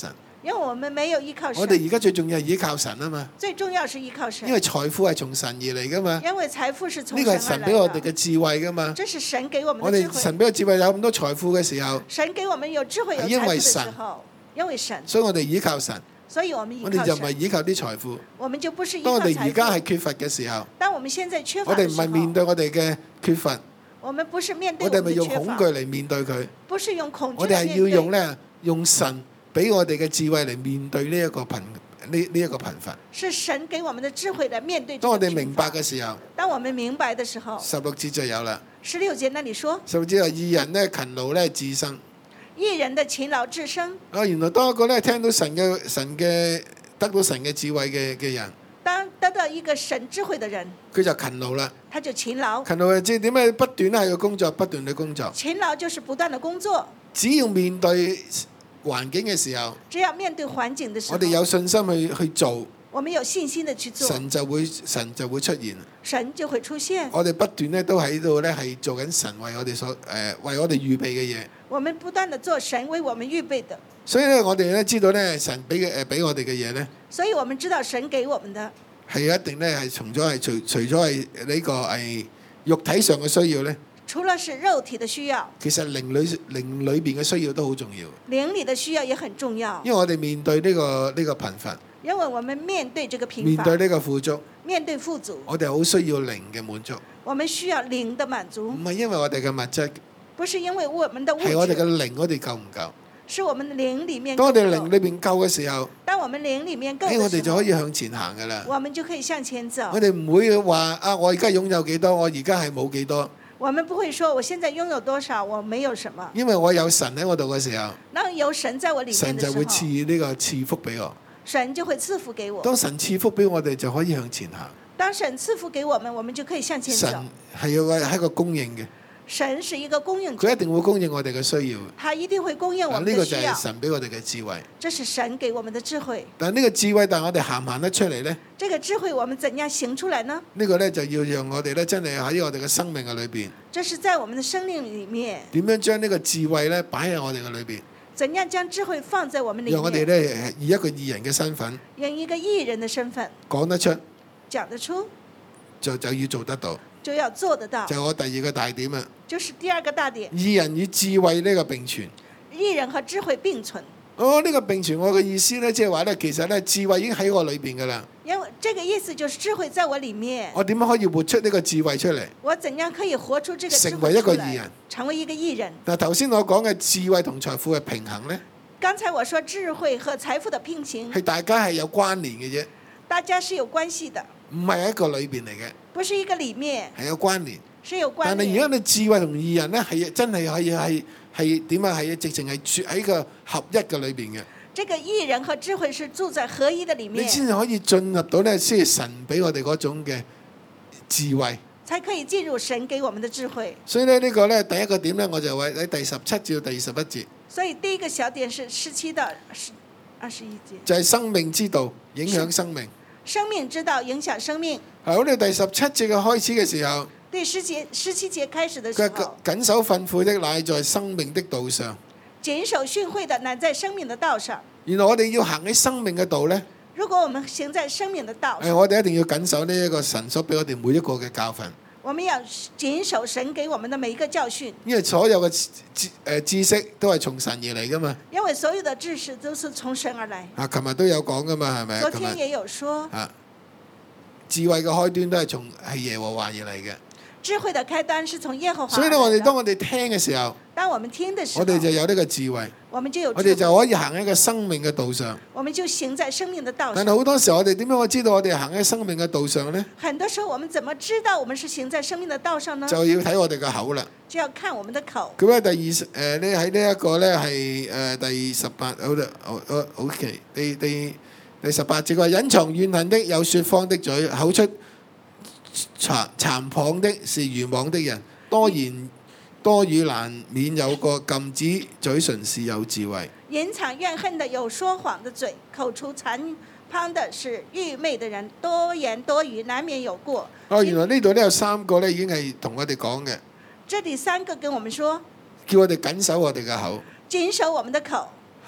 因為我們沒有依靠神。 我哋而家最重要係依靠神啊嘛。 最重要是依靠神。 因為財富係從神而嚟噶嘛。 因為財富是從呢個係神俾我哋嘅智慧噶嘛。 這是神給我們我的智慧。 哋神俾個智慧有咁多財富嘅時候， 神給我們有智慧有財富的時候，因為神， 所以我哋依靠神。 所以我們依靠神。 我哋就唔係依靠啲財富。 我們就不是依靠財富。 當我哋而家係缺乏嘅時候， 當我們現在缺乏我哋唔係面對我哋嘅缺乏。 我們不是面對我哋咪用恐懼嚟面對佢。 不是用恐懼。 我哋係要用咧，用神俾我哋嘅智慧嚟面對呢一個貧呢呢一個貧乏。 是神給我們的智慧嚟面對。 當我哋明白嘅時候， 當我們明白嘅時候， 十六節就有啦。 十六節那裡說， 十六節話義人咧勤勞咧自生。 義人的勤勞自生。 啊，原來當一個咧聽到神嘅神嘅得到神嘅智慧嘅嘅人。 當得到一個神智慧的人， 佢就勤勞啦。 他就勤勞。 勤勞即係點解不斷喺度工作，不斷去工作。 勤勞就是不斷的工作。 只要面對環境嘅時候， 只要面對環境的時候， 我哋有信心去去做， 我們有信心的去做， 神就會神就會出現。 神就會出現。 我哋不斷咧都喺度咧係做緊神為我哋所誒、呃、為我哋預備嘅嘢。 我們不斷的做神為我們預備的。 所以咧，我哋咧知道咧，神俾嘅誒俾我哋嘅嘢咧。 所以我們知道神給我們的係一定咧係從咗係除除咗係呢個係肉體上嘅需要咧。 除了是肉體的需要， 其實靈裏靈裏邊嘅需要都好重要。 靈裏的需要也很重要。 因為我哋面對呢個呢個貧乏， 因為我們面對這個貧乏， 面對呢個富足， 面對富足， 我哋好需要靈嘅滿足。 我們需要靈的滿足， 唔係因為我哋嘅物質， 不是因為我們的物質， 係我哋嘅靈，我哋夠唔夠？ 是我們的靈裡面夠唔夠。 當我哋靈裏邊夠嘅時候， 當我們靈裡面夠嘅時候， 誒我哋就可以向前行噶啦。 我們就可以向前走。 我哋唔會話啊，我而家擁有幾多，我而家係冇幾多。 我們不會說我現在擁有多少，我沒有什麼。 因為我有神喺我度嘅時候， 那有神在我裡面嘅時候， 神就會賜呢個賜福俾我。 神就會賜福給我。 當神賜福俾我哋，就可以向前行。 當神賜福給我們，我們就可以向前走。 神係有個係一個供應嘅。 神是一個供應者， 佢一定會供應我哋嘅需要。 他一定會供應我們呢個就的需要。 係神俾我哋嘅智慧。 這是神給我們的智慧。 但係呢個智慧，但係我哋行唔行得出嚟呢？ 這個智慧我們怎樣行出來呢？ 呢個呢，就要讓我哋咧真係喺我哋嘅生命嘅裏邊。 這是在我們的生命裡面。 點樣將呢個智慧咧擺喺我哋嘅裏邊？ 怎樣將智慧放在我們裡面？ 讓我哋咧以一個義人嘅身份， 用一個義人的身份講得出， 講得出， 就就要做得到， 就要做得到。 就係我第二個大點啊！ 就是第二個大點。 義人與智慧呢個並存。 義人和智慧並存。 哦，呢個並存，我嘅意思咧，即係話咧，其實咧智慧已經喺我裏邊噶啦。 因為這個意思就是智慧在我裡面。 我點樣可以活出呢個智慧出嚟？ 我怎樣可以活出這個智慧出來？ 成為一個義人， 成為一個義人。 嗱，頭先我講嘅智慧同財富嘅平衡咧， 剛才我說智慧和財富的平衡係大家係有關聯嘅啫。 大家是有關係的， 唔係一個裏邊嚟嘅。 不是一個裡面， 係有關聯。 是有關聯。 但係而家你智慧同義人咧，係真係可以係係點啊？係直情係住喺個合一嘅裏邊嘅。 這個義人和智慧是住在合一的裡面。 你先至可以進入到咧，先係神俾我哋嗰種嘅智慧， 才可以進入神給我們的智慧。 所以咧呢個咧第一個點咧，我就話喺第十七至到第二十一節。 所以第一個小點是十七到二十一節， 就係生命之道影響生命。 生命之道影響生命。 喺我哋第十七節嘅開始嘅時候， 第十節十七節開始嘅時候， 謹守訓誨的乃在生命的道上。 謹守訓誨的乃在生命的道上。 原來我哋要行喺生命嘅道咧。 如果我們行在生命的道上， 誒，我哋一定要謹守呢一個神所俾我哋每一個嘅教訓。 我們要謹守神給我們的每一個教訓。 因為所有嘅知誒知識都係從神而嚟噶嘛。 因為所有的知識都是從神而來。 啊，琴日都有講噶嘛，係咪？ 昨天也有說。 啊，智慧嘅開端都係從係耶和華而嚟嘅。 智慧的開端是從耶和華。 所以咧，我哋當我哋聽嘅時候， 當我們聽的時候， 我哋就有呢個智慧。 我們就有智慧。 我哋就可以行喺個生命嘅道上。 我們就行在生命的道上。 但係好多時候，我哋點樣我知道我哋行喺生命嘅道上呢？ 很多時候，我們怎麼知道我們是行在生命的道上呢？ 就要睇我哋嘅口啦。 就要看我們的口。 咁咧，第二十誒呢喺呢一個咧係誒第十八好啦，好好 OK，第第第十八節話隱藏怨恨的有説謊的嘴，口出讒讒謗的是愚妄的人，多言多語難免有個禁止嘴唇是有智慧。 隱藏怨恨的有說謊的嘴，口出讒謗的是愚昧的人，多言多語難免有過。 哦，原來呢度咧有三個咧已經係同我哋講嘅。 這第三個跟我們說， 叫我哋緊守我哋嘅口， 緊守我們的口。 嚇，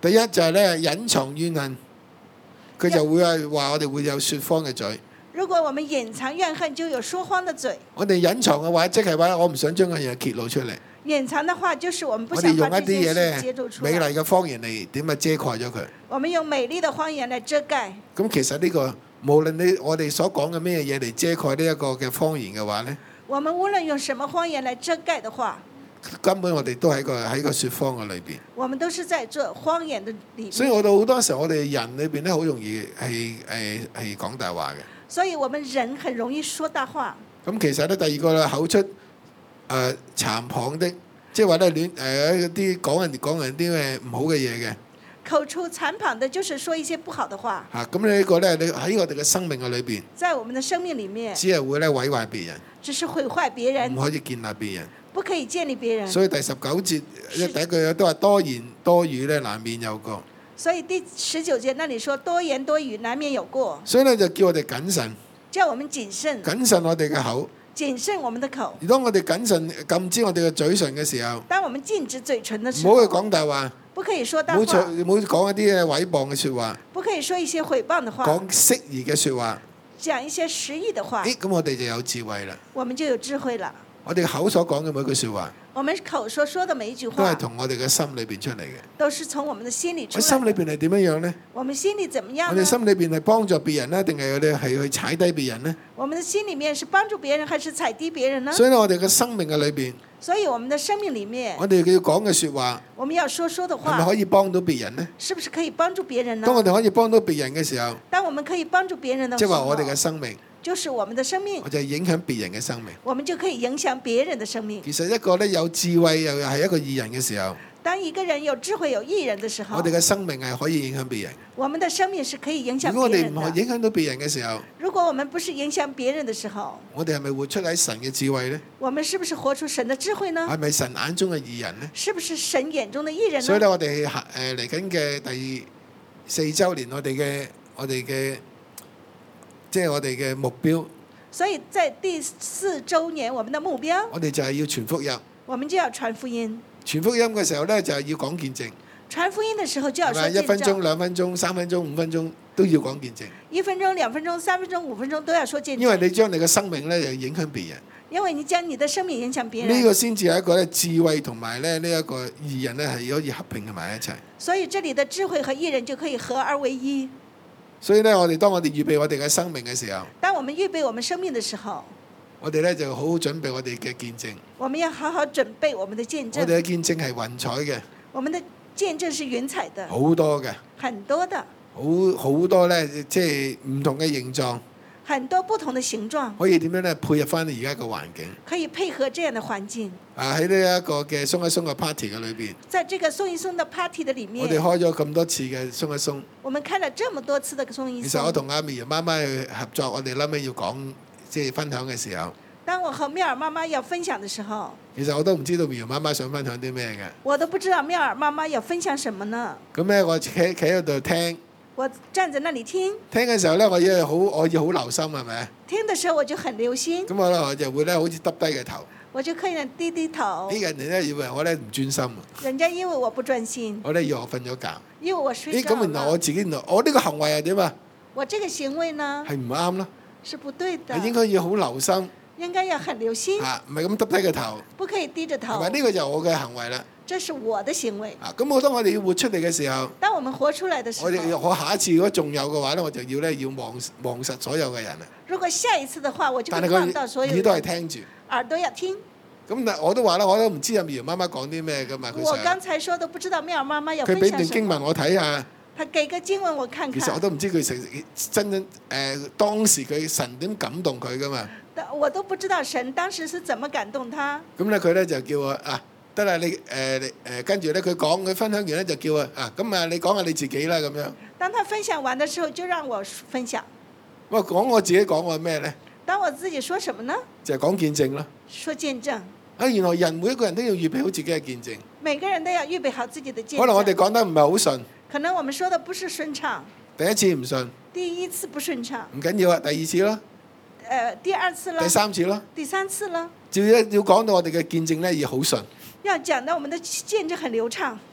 第一就係咧隱藏怨恨，佢就會係話我哋會有説謊嘅嘴。 如果我們隱藏怨恨，就有說謊的嘴。 我哋隱藏嘅話，即係話我唔想將嗰樣嘢揭露出嚟。 隱藏的話，就是我們不我哋想用一啲嘢把這件事咧揭露出美來。 麗嘅謊言嚟點啊遮蓋咗佢。 我們用美麗的謊言來遮蓋。 咁其實呢、個無論你我哋所講嘅咩嘢嚟遮蓋呢一個嘅謊言嘅話咧， 我們無論用什麼謊言來遮蓋的話， 根本我哋都喺個喺個説謊嘅裏邊。 我們都是在做謊言的裏面。 所以我哋好多時候，我哋人裏邊咧好容易係誒係講大話嘅。 所以我們人很容易說大話。 咁其實咧，第二個咧口出誒讒謗的，即係話咧亂誒一啲講人講人啲誒唔好嘅嘢嘅口出讒謗的，就是說一些不好的話。 嚇。咁呢個咧，你喺我哋嘅生命嘅裏邊， 在我們的生命裡面， 只係會咧毀壞別人， 只是毀壞別人唔，可以建立別人。 不可以建立別人。 所以第十九節第一句都話多言多語咧，難免有過。 所以第十九節那裡說多言多語難免有過， 所以咧就叫我哋謹慎， 叫我們謹慎， 謹慎我哋嘅口。 謹慎我們的口。 而當我哋謹慎禁止我哋嘅嘴唇嘅時候， 當我們禁止嘴唇的時候， 唔好去講大話， 不可以說大唔好話， 唔好講一啲嘅毀謗嘅説話， 不可以說一些毀謗的話， 講適宜嘅説話。 講一些實意的話， 誒，咁我哋就有智慧啦。 我們就有智慧了。 我哋口所講嘅每一句説話， 我們口所說的每一句都係話， 同我哋嘅心裏邊出嚟嘅。 都是從我們的心裡出喺心來的。 裏邊係點樣樣呢？ 我們心裡怎麼樣我哋呢？ 心裏邊係幫助別人呢，定係我哋係去踩低別人呢？ 我們的心裡面是幫助別人還是踩低別人呢？ 所以咧，我哋嘅生命嘅裏邊， 所以我們的生命裡面， 我哋要講嘅説話我們要說說的係咪可話， 以幫到別人呢？ 是不是可以幫助別人呢當？我哋可以幫到別人嘅時候， 當我們可以幫助別人的時候， 即係話我哋嘅生命， 就是我們的生命我，就係影響別人嘅生命。 我們就可以影響別人的生命。 其實一個咧有智慧又係一個義人嘅時候， 當一個人有智慧、有義人的時候， 我哋嘅生命係可以影響別人。 我們的生命是可以影響如果我哋唔別人的。 係影響到別人嘅時候， 如果我們不是影響別人的時候， 我哋係咪活出喺神嘅智慧呢？ 我們是不是活出神的智慧呢？ 係咪神眼中嘅義人呢？ 是不是神眼中的義人所以咧， 呢？ 我哋誒嚟緊嘅第四週年，我哋嘅我哋嘅即係我哋嘅目標， 所以在第四週年，我們的目標， 我哋就係要傳福音。 我們就要傳福音。 傳福音嘅時候咧，就係要講見證， 傳福音的時候就要係咪？一說見分鐘、 證， 兩分鐘、三分鐘、五分鐘都要講見證， 一分鐘、兩分鐘、三分鐘、五分鐘都要說見因為證， 你將你嘅生命咧，就影響別人。 因為你將你的生命影響別呢個人。 先至係一個咧智慧同埋咧呢一個義人咧係可以合併埋一齊。 所以這裡的智慧和義人就可以合而為一。 所以咧，我哋當我哋預備我哋嘅生命嘅時候， 當我們預備我們生命的時候， 我哋咧就好好準備我哋嘅見證。 我們要好好準備我們的見證。 我哋嘅見證係雲彩嘅， 我們的見證是雲彩的， 好多嘅， 很多的， 好好多咧，即係唔同嘅形狀， 很多不同的形狀， 可以點樣咧配合翻而家個環境。 可以配合這樣的環境。 啊喺呢一個嘅鬆一鬆嘅 party 嘅裏邊， 在這個鬆一鬆的 party 的裡我哋面， 開咗咁多次嘅鬆一鬆。 我們開了這麼多次的鬆一其實我鬆。 同阿苗媽媽去合作，我哋諗尾要講即係分享嘅時候， 當我和妙兒媽媽要分享的時候， 其實我都唔知道苗媽媽想分享啲咩嘅。 我都不知道妙兒媽媽要分享什麼呢。 咁咧，我企企喺度聽， 我站在那裡聽， 聽嘅時候咧，我要好我要好留心係咪？ 聽的時候我就很留心， 咁我咧我就會咧好似耷低嘅頭， 我就可以低低頭啲。人哋咧以為我咧唔專心， 人家因為我不專心， 我咧以為我瞓咗覺。 因為我睡咦， 着咁原來我了。 自己原來我呢個行為係點啊？ 我這個行為呢係唔啱咯， 是不對的， 係應該要好留心應該要很留心， 嚇，唔係咁耷低個頭， 不可以低着頭係咪？。呢個就係我嘅行為啦。 這是我的行為。 啊，咁我當我哋要活出嚟嘅時候， 當我們活出來的時我哋候， 我下一次如果仲有嘅話咧，我就要咧要望望實所有嘅人啊。 如果下一次的話，我就但係會望到所有佢耳都係人， 聽住。 耳朵要聽。 咁但我都話啦，我都唔知阿苗媽媽講啲咩噶嘛。佢我想剛才說都不知道妙兒媽媽要佢俾分享什麼， 段經文我睇下， 他給個經文我看其實我看， 都唔知佢成真真誒、呃、當時佢神點感動佢噶嘛。 但我都不知道神當時是怎麼感動他。 咁咧佢咧就叫我啊，得啦，你誒誒、呃、跟住咧佢講佢分享完咧就叫我啊，咁啊你講下你自己啦咁樣。 當他分享完的時候，就讓我分享。 我講我自己講我咩咧？ 當我自己說什麼呢？ 就係、講見證咯。 說見證。 啊，原來人每一個人都要預備好自己嘅見證。 每個人都要預備好自己的見證。 可能我哋講得唔係好順， 可能我們說的不是順暢， 第一次唔順， 第一次不順暢， 唔緊要啊，第二次咯， 呃，第二次了， 第三次咯， 第三次了， 照一要講到我哋嘅見證咧要好順。 要講到我們的見證很流暢。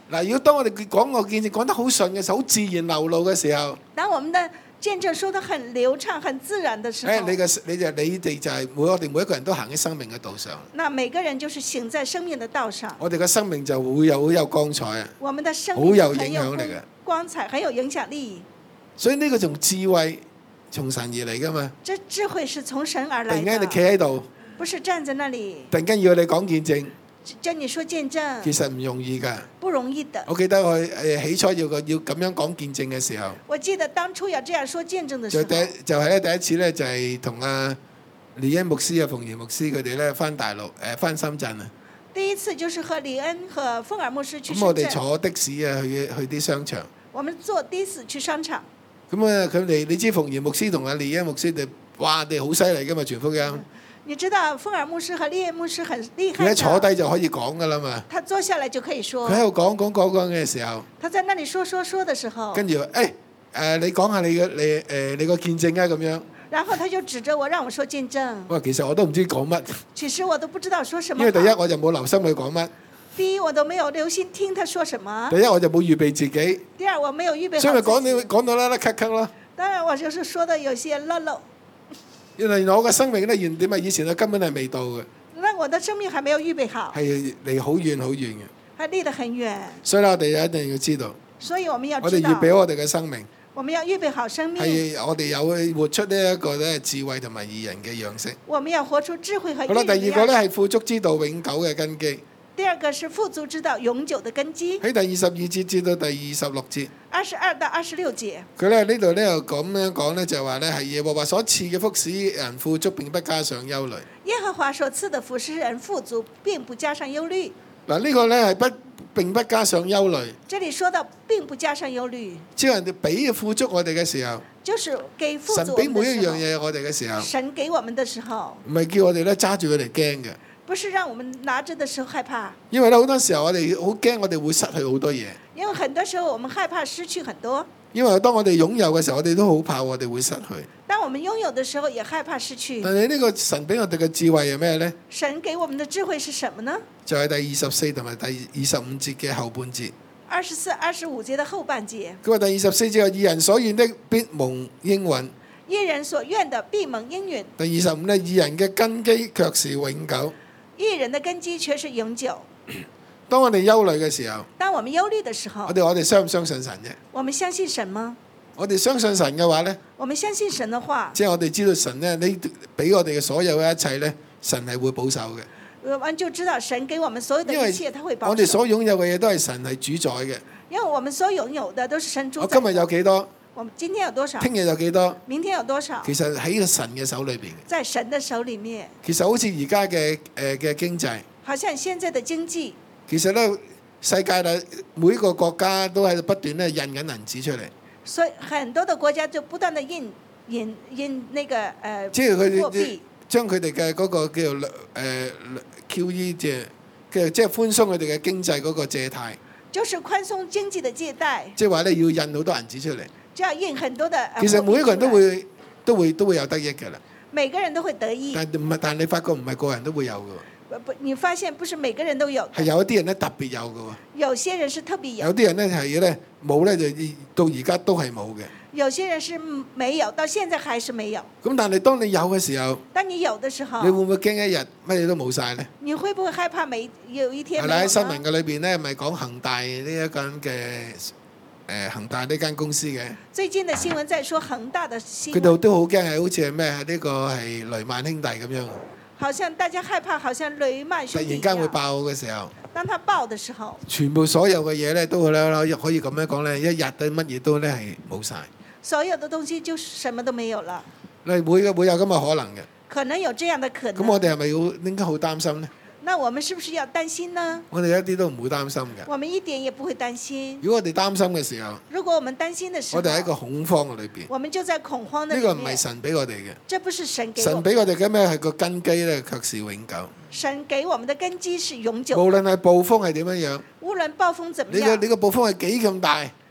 嗱，如果當我哋講個見證講得好順嘅時候，好自然流露嘅時候， 當我們的見證說得很流暢、很自然的時候， 誒你嘅你就你哋就係每我哋每一個人都行喺生命嘅道上。 那每個人就是行在生命的道上。 我哋嘅生命就會有好有光彩啊！ 我們的生好命有影很有響力嘅。 光彩，很有影響力。 所以呢個從智慧從神而嚟噶嘛。 這智慧是從神而來突然間你企的， 喺度， 不是站在那裡， 突然間要你講見證， 叫你說見證， 其實唔容易㗎。 不容易的。 我記得我誒起初要個要咁樣講見證嘅時候， 我記得當初要這樣說見證的時候， 就第一就係咧第一次咧就係同阿李恩牧師啊、馮賢牧師佢哋咧翻大陸誒翻深圳啊。 第一次就是和李恩和鳳爾牧師去咁我深圳， 哋坐的士啊去去啲商場。 我們坐的士去商場。 咁啊佢哋你知馮賢牧師同阿李恩牧師哋哇哋好犀利㗎嘛傳福音。 你知道鳳爾牧師和李恩牧師很厲佢害的， 一坐低就可以講㗎啦嘛。 他坐下來就可以說。 佢喺度講講講講嘅時候， 他在那裡說說說的時候， 跟住話誒誒你講下你嘅你誒你個見證啊咁樣。 然後他就指着我讓我說見證。 哇，其實我都唔知講乜， 其實我都不知道說什麼好。 因為第一我就冇留心佢講乜， 第一我都沒有留心聽他說什麼。 第一我就冇預備自己， 第二我沒有預備好自己。 所以咪講你講到啦啦咳咳咯。 當然我就是說的有些漏漏。 原來我嘅生命咧原點啊，以前我根本係未到嘅， 那我的生命還沒有預備好， 係離好遠好遠嘅。 還離得很遠。 所以咧，我哋一定要知道， 所以我們要我知道， 哋預備我哋嘅生命我們要預備好生命， 係我哋有活出呢一個咧智慧同埋義人嘅樣式。 我們要活出智慧和好啦， 義人的第二個咧樣式。 係富足之道永久嘅根基。 第二個是富足之道永久的根基。 喺第二十二節至到第二十六節， 二十二到二十六節， 佢咧呢度咧又咁樣講咧，就係話咧係耶和華所賜嘅福使人富足，並不加上憂慮。 耶和華所賜的福使人富足，並不加上憂慮。 嗱呢個咧係不並不加上憂慮， 這裡說到並不加上憂慮， 只要人哋俾嘅富足我哋嘅時候， 就是給富神足我俾每一樣們的時候， 嘢我哋嘅時候， 神給我們的時候， 唔係叫我哋咧揸住佢嚟驚嘅， 不是讓我們拿着的時候害怕， 因為咧好多時候我哋好驚我哋會失去好多嘢， 因為很多時候我們害怕失去很多。 因為當我哋擁有嘅時候，我哋都好怕我哋會失去。 當我們擁有的時候，也害怕失去。 但係呢個神俾我哋嘅智慧係咩呢？ 神給我們的智慧是什麼呢？ 就係第二十四同埋第二十五節嘅後半節。 二十四、二十五節的後半節。 佢話第二十四節話義人所願的必蒙應允。 義人所願的必蒙應允。 第二十五呢，義人嘅根基卻是永久。 義人的根基卻是永久。 當我哋憂慮嘅時候， 當我們憂慮的時候， 我哋我哋相唔相信神啫？ 我們相信神嗎？ 我哋相信神嘅話呢， 我們相信神的話， 即係我哋知道神呢，你俾我哋嘅所有嘅一切呢，神係會保守嘅。 我們就知道神給我們所有的一切，他會保守。 我哋所擁有嘅嘢都係神係主宰嘅。 因為我們所擁有的都是神主宰。 我今日有幾多？ 我們今天有多少？ 聽日有幾多？ 明天有多少？ 其實喺個神嘅手裏邊。 在神的手裡面。 其實好似而家嘅誒嘅經濟。 好像現在的經濟。 其實咧，世界咧每一個國家都喺度不斷咧印緊銀紙出嚟。 所以很多的國家就不斷地印印印那個誒、呃、 即係佢貨幣， 將佢哋嘅嗰個叫做誒、呃、Q E 即係嘅即係寬鬆佢哋嘅經濟嗰個借貸。 就是寬鬆經濟的借貸。 即係話咧要印好多銀紙出嚟。 就要印很多的。 其實每一個人都會都會都會有得益㗎啦。 每個人都會得益。 但唔係，但係你發覺唔係個個人都會有㗎喎。 不，你發現不是每個人都有。 係有一啲人咧特別有㗎喎。 有些人是特別有。 有啲人咧係咧冇咧，就到而家都係冇嘅。 有些人是沒有，到現在還是沒有。 咁但係當你有嘅時候， 當你有的時候， 你會唔會驚一日乜嘢都冇晒咧？ 你會不會害怕每有一天？ 係啦，喺新聞嘅裏邊咧，咪講恒大呢一間嘅誒恒大呢間公司嘅。 最近嘅新聞在說恒大嘅新聞。 佢哋都好驚係好似係咩？呢個係雷曼兄弟咁樣。 好像大家害怕，好像雷曼兄弟。 突然間會爆嘅時候。 當他爆嘅時候。全部所有嘅嘢咧，都咧可以咁樣講咧，一日都乜嘢都咧係冇晒。 所有的東西就什麼都沒有了。 你會嘅會有咁嘅可能嘅。 可能有這樣的可能。 咁我哋係咪要應該好擔心呢？ 那我們是不是要擔心呢？ 我哋一啲都唔會擔心嘅。 我們一點也不會擔心。 如果我哋擔心嘅時候， 如果我們擔心的時候， 我哋喺一個恐慌嘅裏邊。 我們就在恐慌的裏面。 面。 呢個唔係神俾我哋嘅。 這不是神給我們。 神俾我哋嘅咩係個根基咧，卻是永久。 神給我們的根基是永久。 無論係暴風係點樣樣。 無論暴風怎麼樣。 你個你個暴風係幾咁大。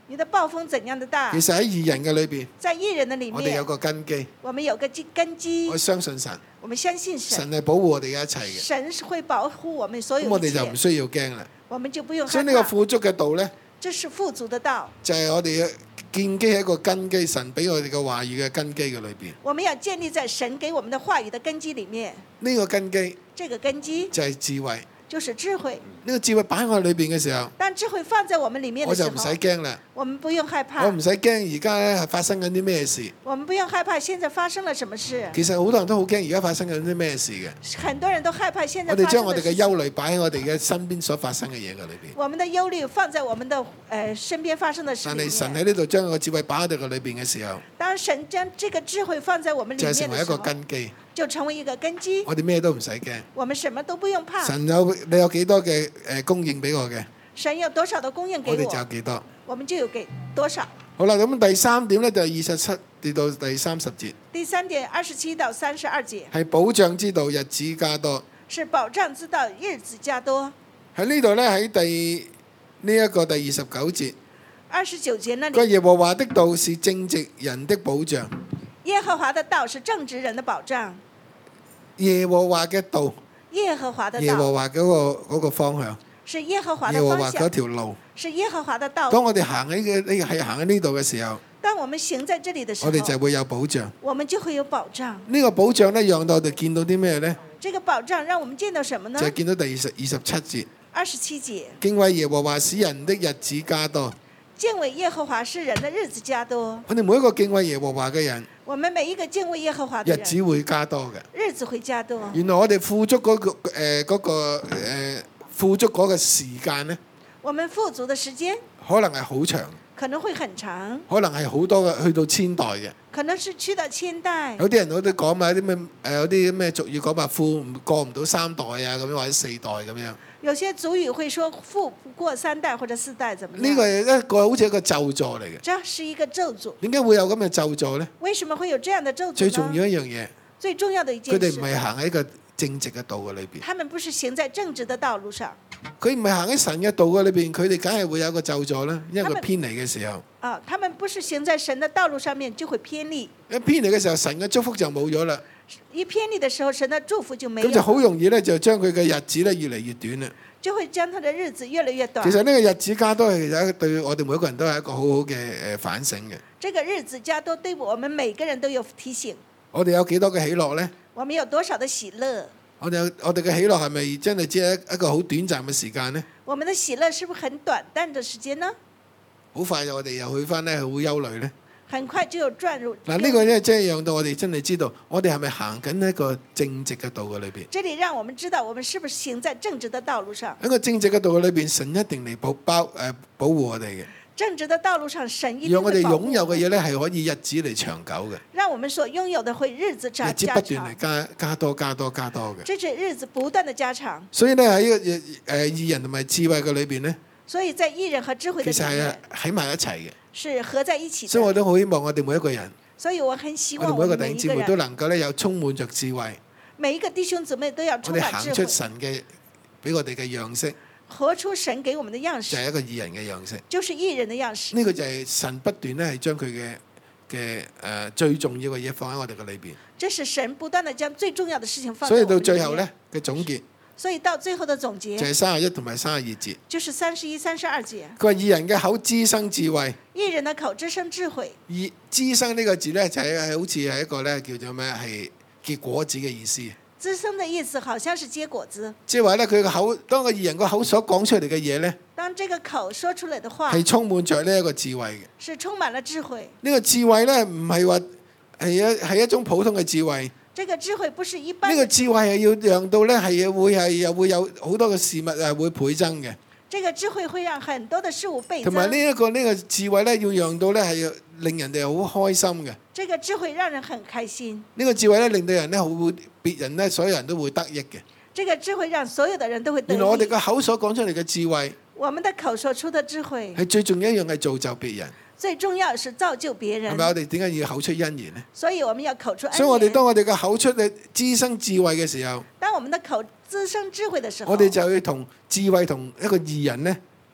你的暴風怎樣的大其？實喺義人嘅裏邊， 在義人的裡面， 我哋有個根基， 我們有個基根基我，相信神， 我們相信神， 神係保護我哋嘅一切嘅， 神是會保護我們所咁我哋有一切， 就唔需要驚啦。 我們就不用所以害怕。 呢個富足嘅道呢， 這是富足的道， 就係我哋嘅建基喺一個根基，神俾我哋嘅話語嘅根基嘅裏邊。 我們要建立在神給我們的話語的根基裡面。 呢個根基這個根基就係智慧， 就是智慧。 呢個智慧擺喺我裏邊嘅時候， 當智慧放在我們裡面的時候， 我就唔使驚啦。 我們不用害怕。 我唔使驚而家咧係發生緊啲咩事。 我們不用害怕現在發生了什麼事。 其實好多人都好驚而家發生緊啲咩事嘅。 很多人都害怕現在我哋發生的事將我哋嘅憂慮擺喺我哋嘅身邊所發生嘅嘢嘅裏邊。 我們的憂慮放在我們的誒、呃、身邊發生的事但裡係神面。 喺呢度將個智慧擺喺我哋嘅裏邊嘅時候， 當神將這個智慧放在我們裡就係成為一個面的時候， 根基。 就成為一個根基。 我哋咩都唔使驚。 我們什麼都不用怕。 神有你有幾多嘅誒供應俾我嘅， 神有多少的供應給我哋就有我， 幾多。 我們就有給多少。 好啦，咁第三點咧就係二十七至到第三十節， 第三點二十七到三十二節係保障之道，日子加多。 是保障之道，日子加多。 喺呢度咧喺第呢一個第二十九節， 二十九節那個裡， 耶和華的道是正直人的保障。 耶和華的道是正直人的保障。 耶和華嘅道， 耶和華的耶和道華嗰個嗰個方向， 是耶和華耶和華嗰的方向， 條路。 是耶和華的道。 當我哋行喺嘅呢係行喺呢度嘅時候， 當我們行在這裡的時候， 我哋就會有保障。 我們就會有保障。 呢個保障咧，讓到我哋見到啲咩呢？ 這個保障讓我們見到什麼呢就？係見到第二十二十七節， 二十七節， 敬畏耶和華使人的日子加多。 敬畏耶和華使人的日子加多。 我哋每一個敬畏耶和華嘅人， 我們每一個敬畏耶和華的人， 日子會加多嘅。 日子會加多。 原來我哋富足嗰、個誒嗰、個誒富足嗰個時間咧， 我們富足的時間可能係好長， 可能會很長， 可能係好多嘅，去到千代嘅。 可能是去到千代。 有啲人我都講嘛，啲咩誒有啲咩俗語講話富唔過唔到三代啊，咁樣或者四代咁樣。 有些俗語會說富不過三代或者四代怎麼樣？ 呢個係一個好似一個咒詛嚟嘅。 這是一個咒詛。 點解會有咁嘅咒詛呢？ 為什麼會有這樣的咒詛呢？ 最重要一樣嘢， 最重要的一件佢哋唔事， 係行喺一個正直嘅道嘅裏邊。 他們不是行在正直的道路上佢唔係行喺神嘅道嘅裏邊，佢哋梗係會有一個咒詛啦，因為他們佢偏離嘅時候， 啊，他們不是行在神的道路上面就會偏離， 一偏離嘅時候，神嘅祝福就冇咗啦。 一偏離的時候，神的祝福就沒有咁就好了， 容易咧，就將佢嘅日子咧越嚟越短啦。 就會將他的日子越來越短其。實呢個日子加多係其實對我哋每一個人都係一個好好嘅誒反省嘅。 這個日子加多對我們每個人都有提醒。 我哋有幾多嘅喜樂呢？ 我們有多少的喜樂？ 我哋有我哋嘅喜樂係咪真係只係一個好短暫嘅時間呢？ 我們的喜樂是不是很短暫的時間呢？ 好快我哋又去翻咧，好憂慮呢。 很快就有轉入。 嗱，呢個咧即係讓到我哋真係知道，我哋係咪行緊一個正直嘅道嘅裏邊？ 這裡讓我們知道我們是不是行在正直的道路上。 喺個正直嘅道嘅裏邊，神一定嚟保包誒保護我哋嘅， 正直的道路上，神一定讓我哋會保護擁有嘅嘢咧係可以日子嚟長久嘅， 讓我們所擁有的會日子長加日子不斷長嚟，加加多加多加多嘅。 這是日子不斷的加長。 所以咧喺呢個誒義人同埋智慧嘅裏邊咧， 所以在義人和智慧的其實係裡面喺埋一齊嘅。 是合在一起的。 所以我都好希望我哋每一個人， 所以我很希望我哋每一個弟我們每一個兄姊妹都人， 能夠咧有充滿着智慧， 每一個弟兄姊妹都要我充哋行出滿智慧， 神嘅俾我哋嘅樣式， 活出神給我們的樣就式， 係一個義人嘅樣式。 就是義人的樣式。 呢個就係神不斷咧係將佢嘅嘅誒最重要嘅嘢放喺我哋嘅裏邊。 這是神不斷的將最重要的事情放在所以到我們裡面最後咧嘅總結所以到最後的總就結係三十一同埋三十二節。 就是三十一、三十二節。 佢話義人嘅口滋生智慧， 義人的口滋生智慧。 義滋生呢個字咧就係係好似係一個咧叫做咩係結果子嘅意思。 滋生的意思好像是結果子。 即係話咧佢個口當個義人個口所講出嚟嘅嘢咧當這個口說出來的話係充滿着呢一個智慧嘅。 是充滿了智慧。 呢個智慧咧唔係話係一係一種普通嘅智慧。 這個智慧不是一般呢個智慧係要讓到咧係會係又會有好多嘅事物係會倍增嘅。 這個智慧會讓很多的事物倍同埋呢增。 一個呢個智慧咧要讓到咧係令人哋好開心嘅。 這個智慧讓人很開心。 呢個智慧咧令到人咧好會別人咧所有人都會得益嘅。 這個智慧讓所有的人都會得益。 原來我哋個口所講出嚟嘅智慧我們的口說出的智慧係最重要一樣係造就別人。 最重要是造就別人。 係咪？我哋點解要口出恩言呢？ 所以我們要口出恩言。 所以我哋當我哋嘅口出嘅滋生智慧嘅時候， 當我們的口滋生智慧的時候， 我哋就要同智慧同一個義人呢，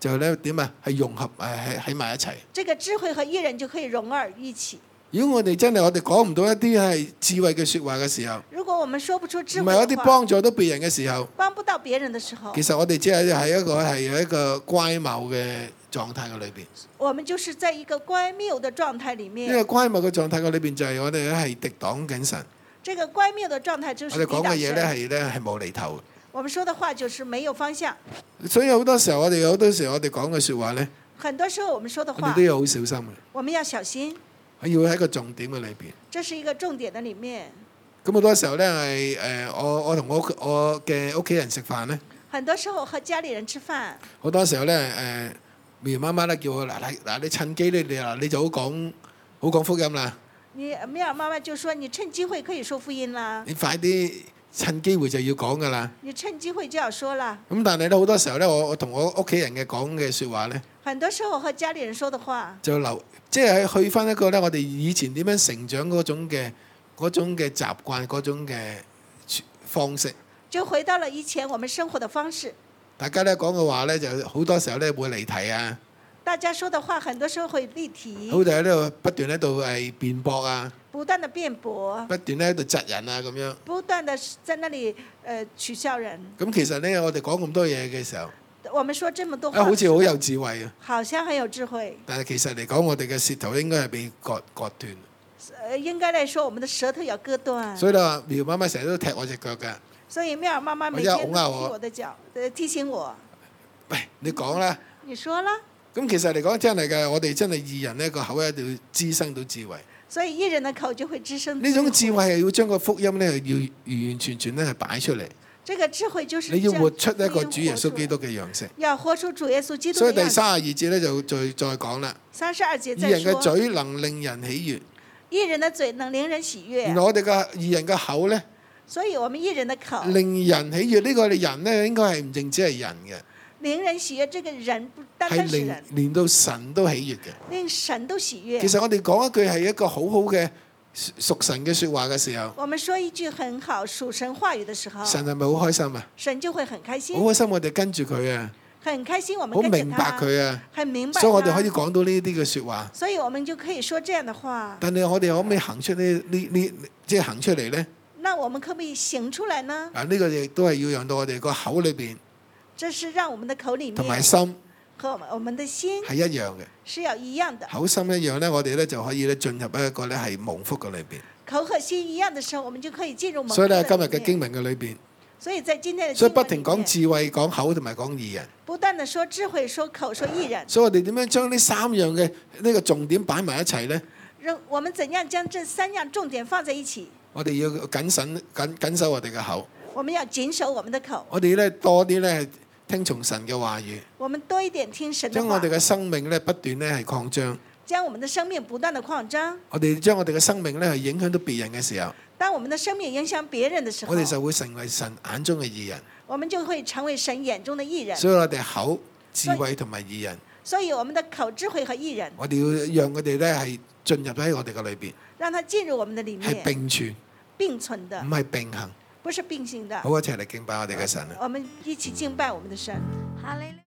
就咧點啊？係融合誒喺喺埋一齊。 這個智慧和義人就可以融而一起。 如果我哋真係我哋講唔到一啲係智慧嘅説話嘅時候， 如果我們說不出智唔慧的話， 係一啲幫助到別人嘅時候， 幫不到別人的時候， 其實我哋只係喺一個係一個乖謬嘅狀態嘅裏邊。 我們就是在一個乖謬的狀態裡面。 呢個乖謬嘅狀態嘅裏邊就係我哋咧係敵擋緊神。 這個乖謬的狀態就是我哋講嘅嘢咧抵擋神。 係咧係無厘頭。 我們說的話就是沒有方向。 所以好多時候我哋好多時候我哋講嘅説話咧， 很多時候我們說的話我哋都，要好小心嘅。 我們要小心。 要喺個重點嘅裏邊。 這是一個重點的裡面。 咁好多時候咧係誒，我我同我我嘅屋企人食飯咧， 很多時候和家裡人吃飯， 好多時候咧誒，苗媽媽咧叫我嗱嗱嗱，你趁機咧你嗱你就好講好講福音啦。 你米爾媽媽就說：你趁機會可以說福音啦。 你快啲趁機會就要講噶啦。 你趁機會就要說啦。 咁但係咧好多時候咧，我我同我屋企人嘅講嘅説話咧， 很多時候和家裡人說的話， 就留即係去翻一個咧，我哋以前點樣成長嗰種嘅嗰種嘅習慣嗰種嘅方式。 就回到了以前我們生活的方式。 大家咧講嘅話咧，就好多時候咧會離題啊。 大家說的話很多時候會離題。 好哋喺度不斷喺度係辯駁啊。 不斷的辯駁。 不斷咧喺度窒人啊咁樣。 不斷的在那裡誒、呃、取笑人。 咁其實咧，我哋講咁多嘢嘅時候， 我們說這麼多話， 啊好似好有智慧啊。 好像很有智慧。 但係其實嚟講，我哋嘅舌頭應該係被割割斷。 誒，應該來說，我們的舌頭要割斷。 所以你話苗媽媽成日都踢我隻腳㗎。 所以妙兒媽媽每天都踢我的腳，誒提醒我。 喂，你講啦。 你說啦。 咁其實嚟講真係嘅，我哋真係義人呢個口一定要滋生到智慧。 所以義人的口就會滋生。 呢種智慧係要將個福音咧，要完完全全咧係擺出嚟。 這個智慧就是你要活出一個主耶穌基督嘅樣式。 要活出主耶穌基督。 所以第三十二節咧就再再講啦。 三十二節再說。 義人嘅嘴能令人喜悅。 義人的嘴能令人喜悅。 原來我哋嘅義人嘅口咧。 所以我們義人的口。 令人喜悅呢個人咧，應該係唔淨止係人嘅。 令人喜悅，這個人不單單是人， 連到神都喜悅嘅。 令神都喜悅。 其實我哋講一句係一個好好嘅屬神嘅説話嘅時候， 我們說一句很好屬神話語嘅時候， 神係咪好開心啊？ 神就會很開心。 好開心，我哋跟住佢啊！ 很開心，我們好明白佢啊！ 很明白， 所以我哋可以講到呢啲嘅説話。 所以我們就可以說這樣的話。 但係我哋可唔可以行出呢呢呢？即係行出嚟咧？ 那我們可唔可以行出來呢？ 啊，呢個亦都係要讓到我哋個口裏邊。 這是讓我們的口裡面同埋心和我們的心係一樣嘅， 是要一樣的。 口心一樣咧，我哋咧就可以咧進入一個咧係蒙福嘅裏邊。 口和心一樣的時候，我們就可以進入蒙福。 所以咧，今日嘅經文嘅裏邊， 所以在今天的所以不停講智慧、講口同埋講義人， 不斷的說智慧、說口、說義人。 所以我哋點樣將呢三樣嘅呢個重點擺埋一齊咧？ 讓我們怎樣將這三樣重點放在一起？ 我哋要謹慎緊緊守我哋嘅口。 我們要謹守我們的口。 我哋咧多啲咧聽從神嘅話語。 我們多一點聽神的話。 將我哋嘅生命咧不斷咧係擴張。 將我們的生命不斷的擴張。 我哋將我哋嘅生命咧係影響到別人嘅時候。 當我們的生命影響別人的時候， 我哋就會成為神眼中嘅義人。 我們就會成為神眼中的義人。 所以我哋口智慧同埋義人。 所以我們的口智慧和義人。 我哋要讓佢哋咧係進入喺我哋嘅裏邊。 讓他進入我們的裡面。 係並存。 並存的。 唔係並行。 不是並行的。 好，一齊嚟敬拜我哋嘅神啊！ 我們一起敬拜我們的神。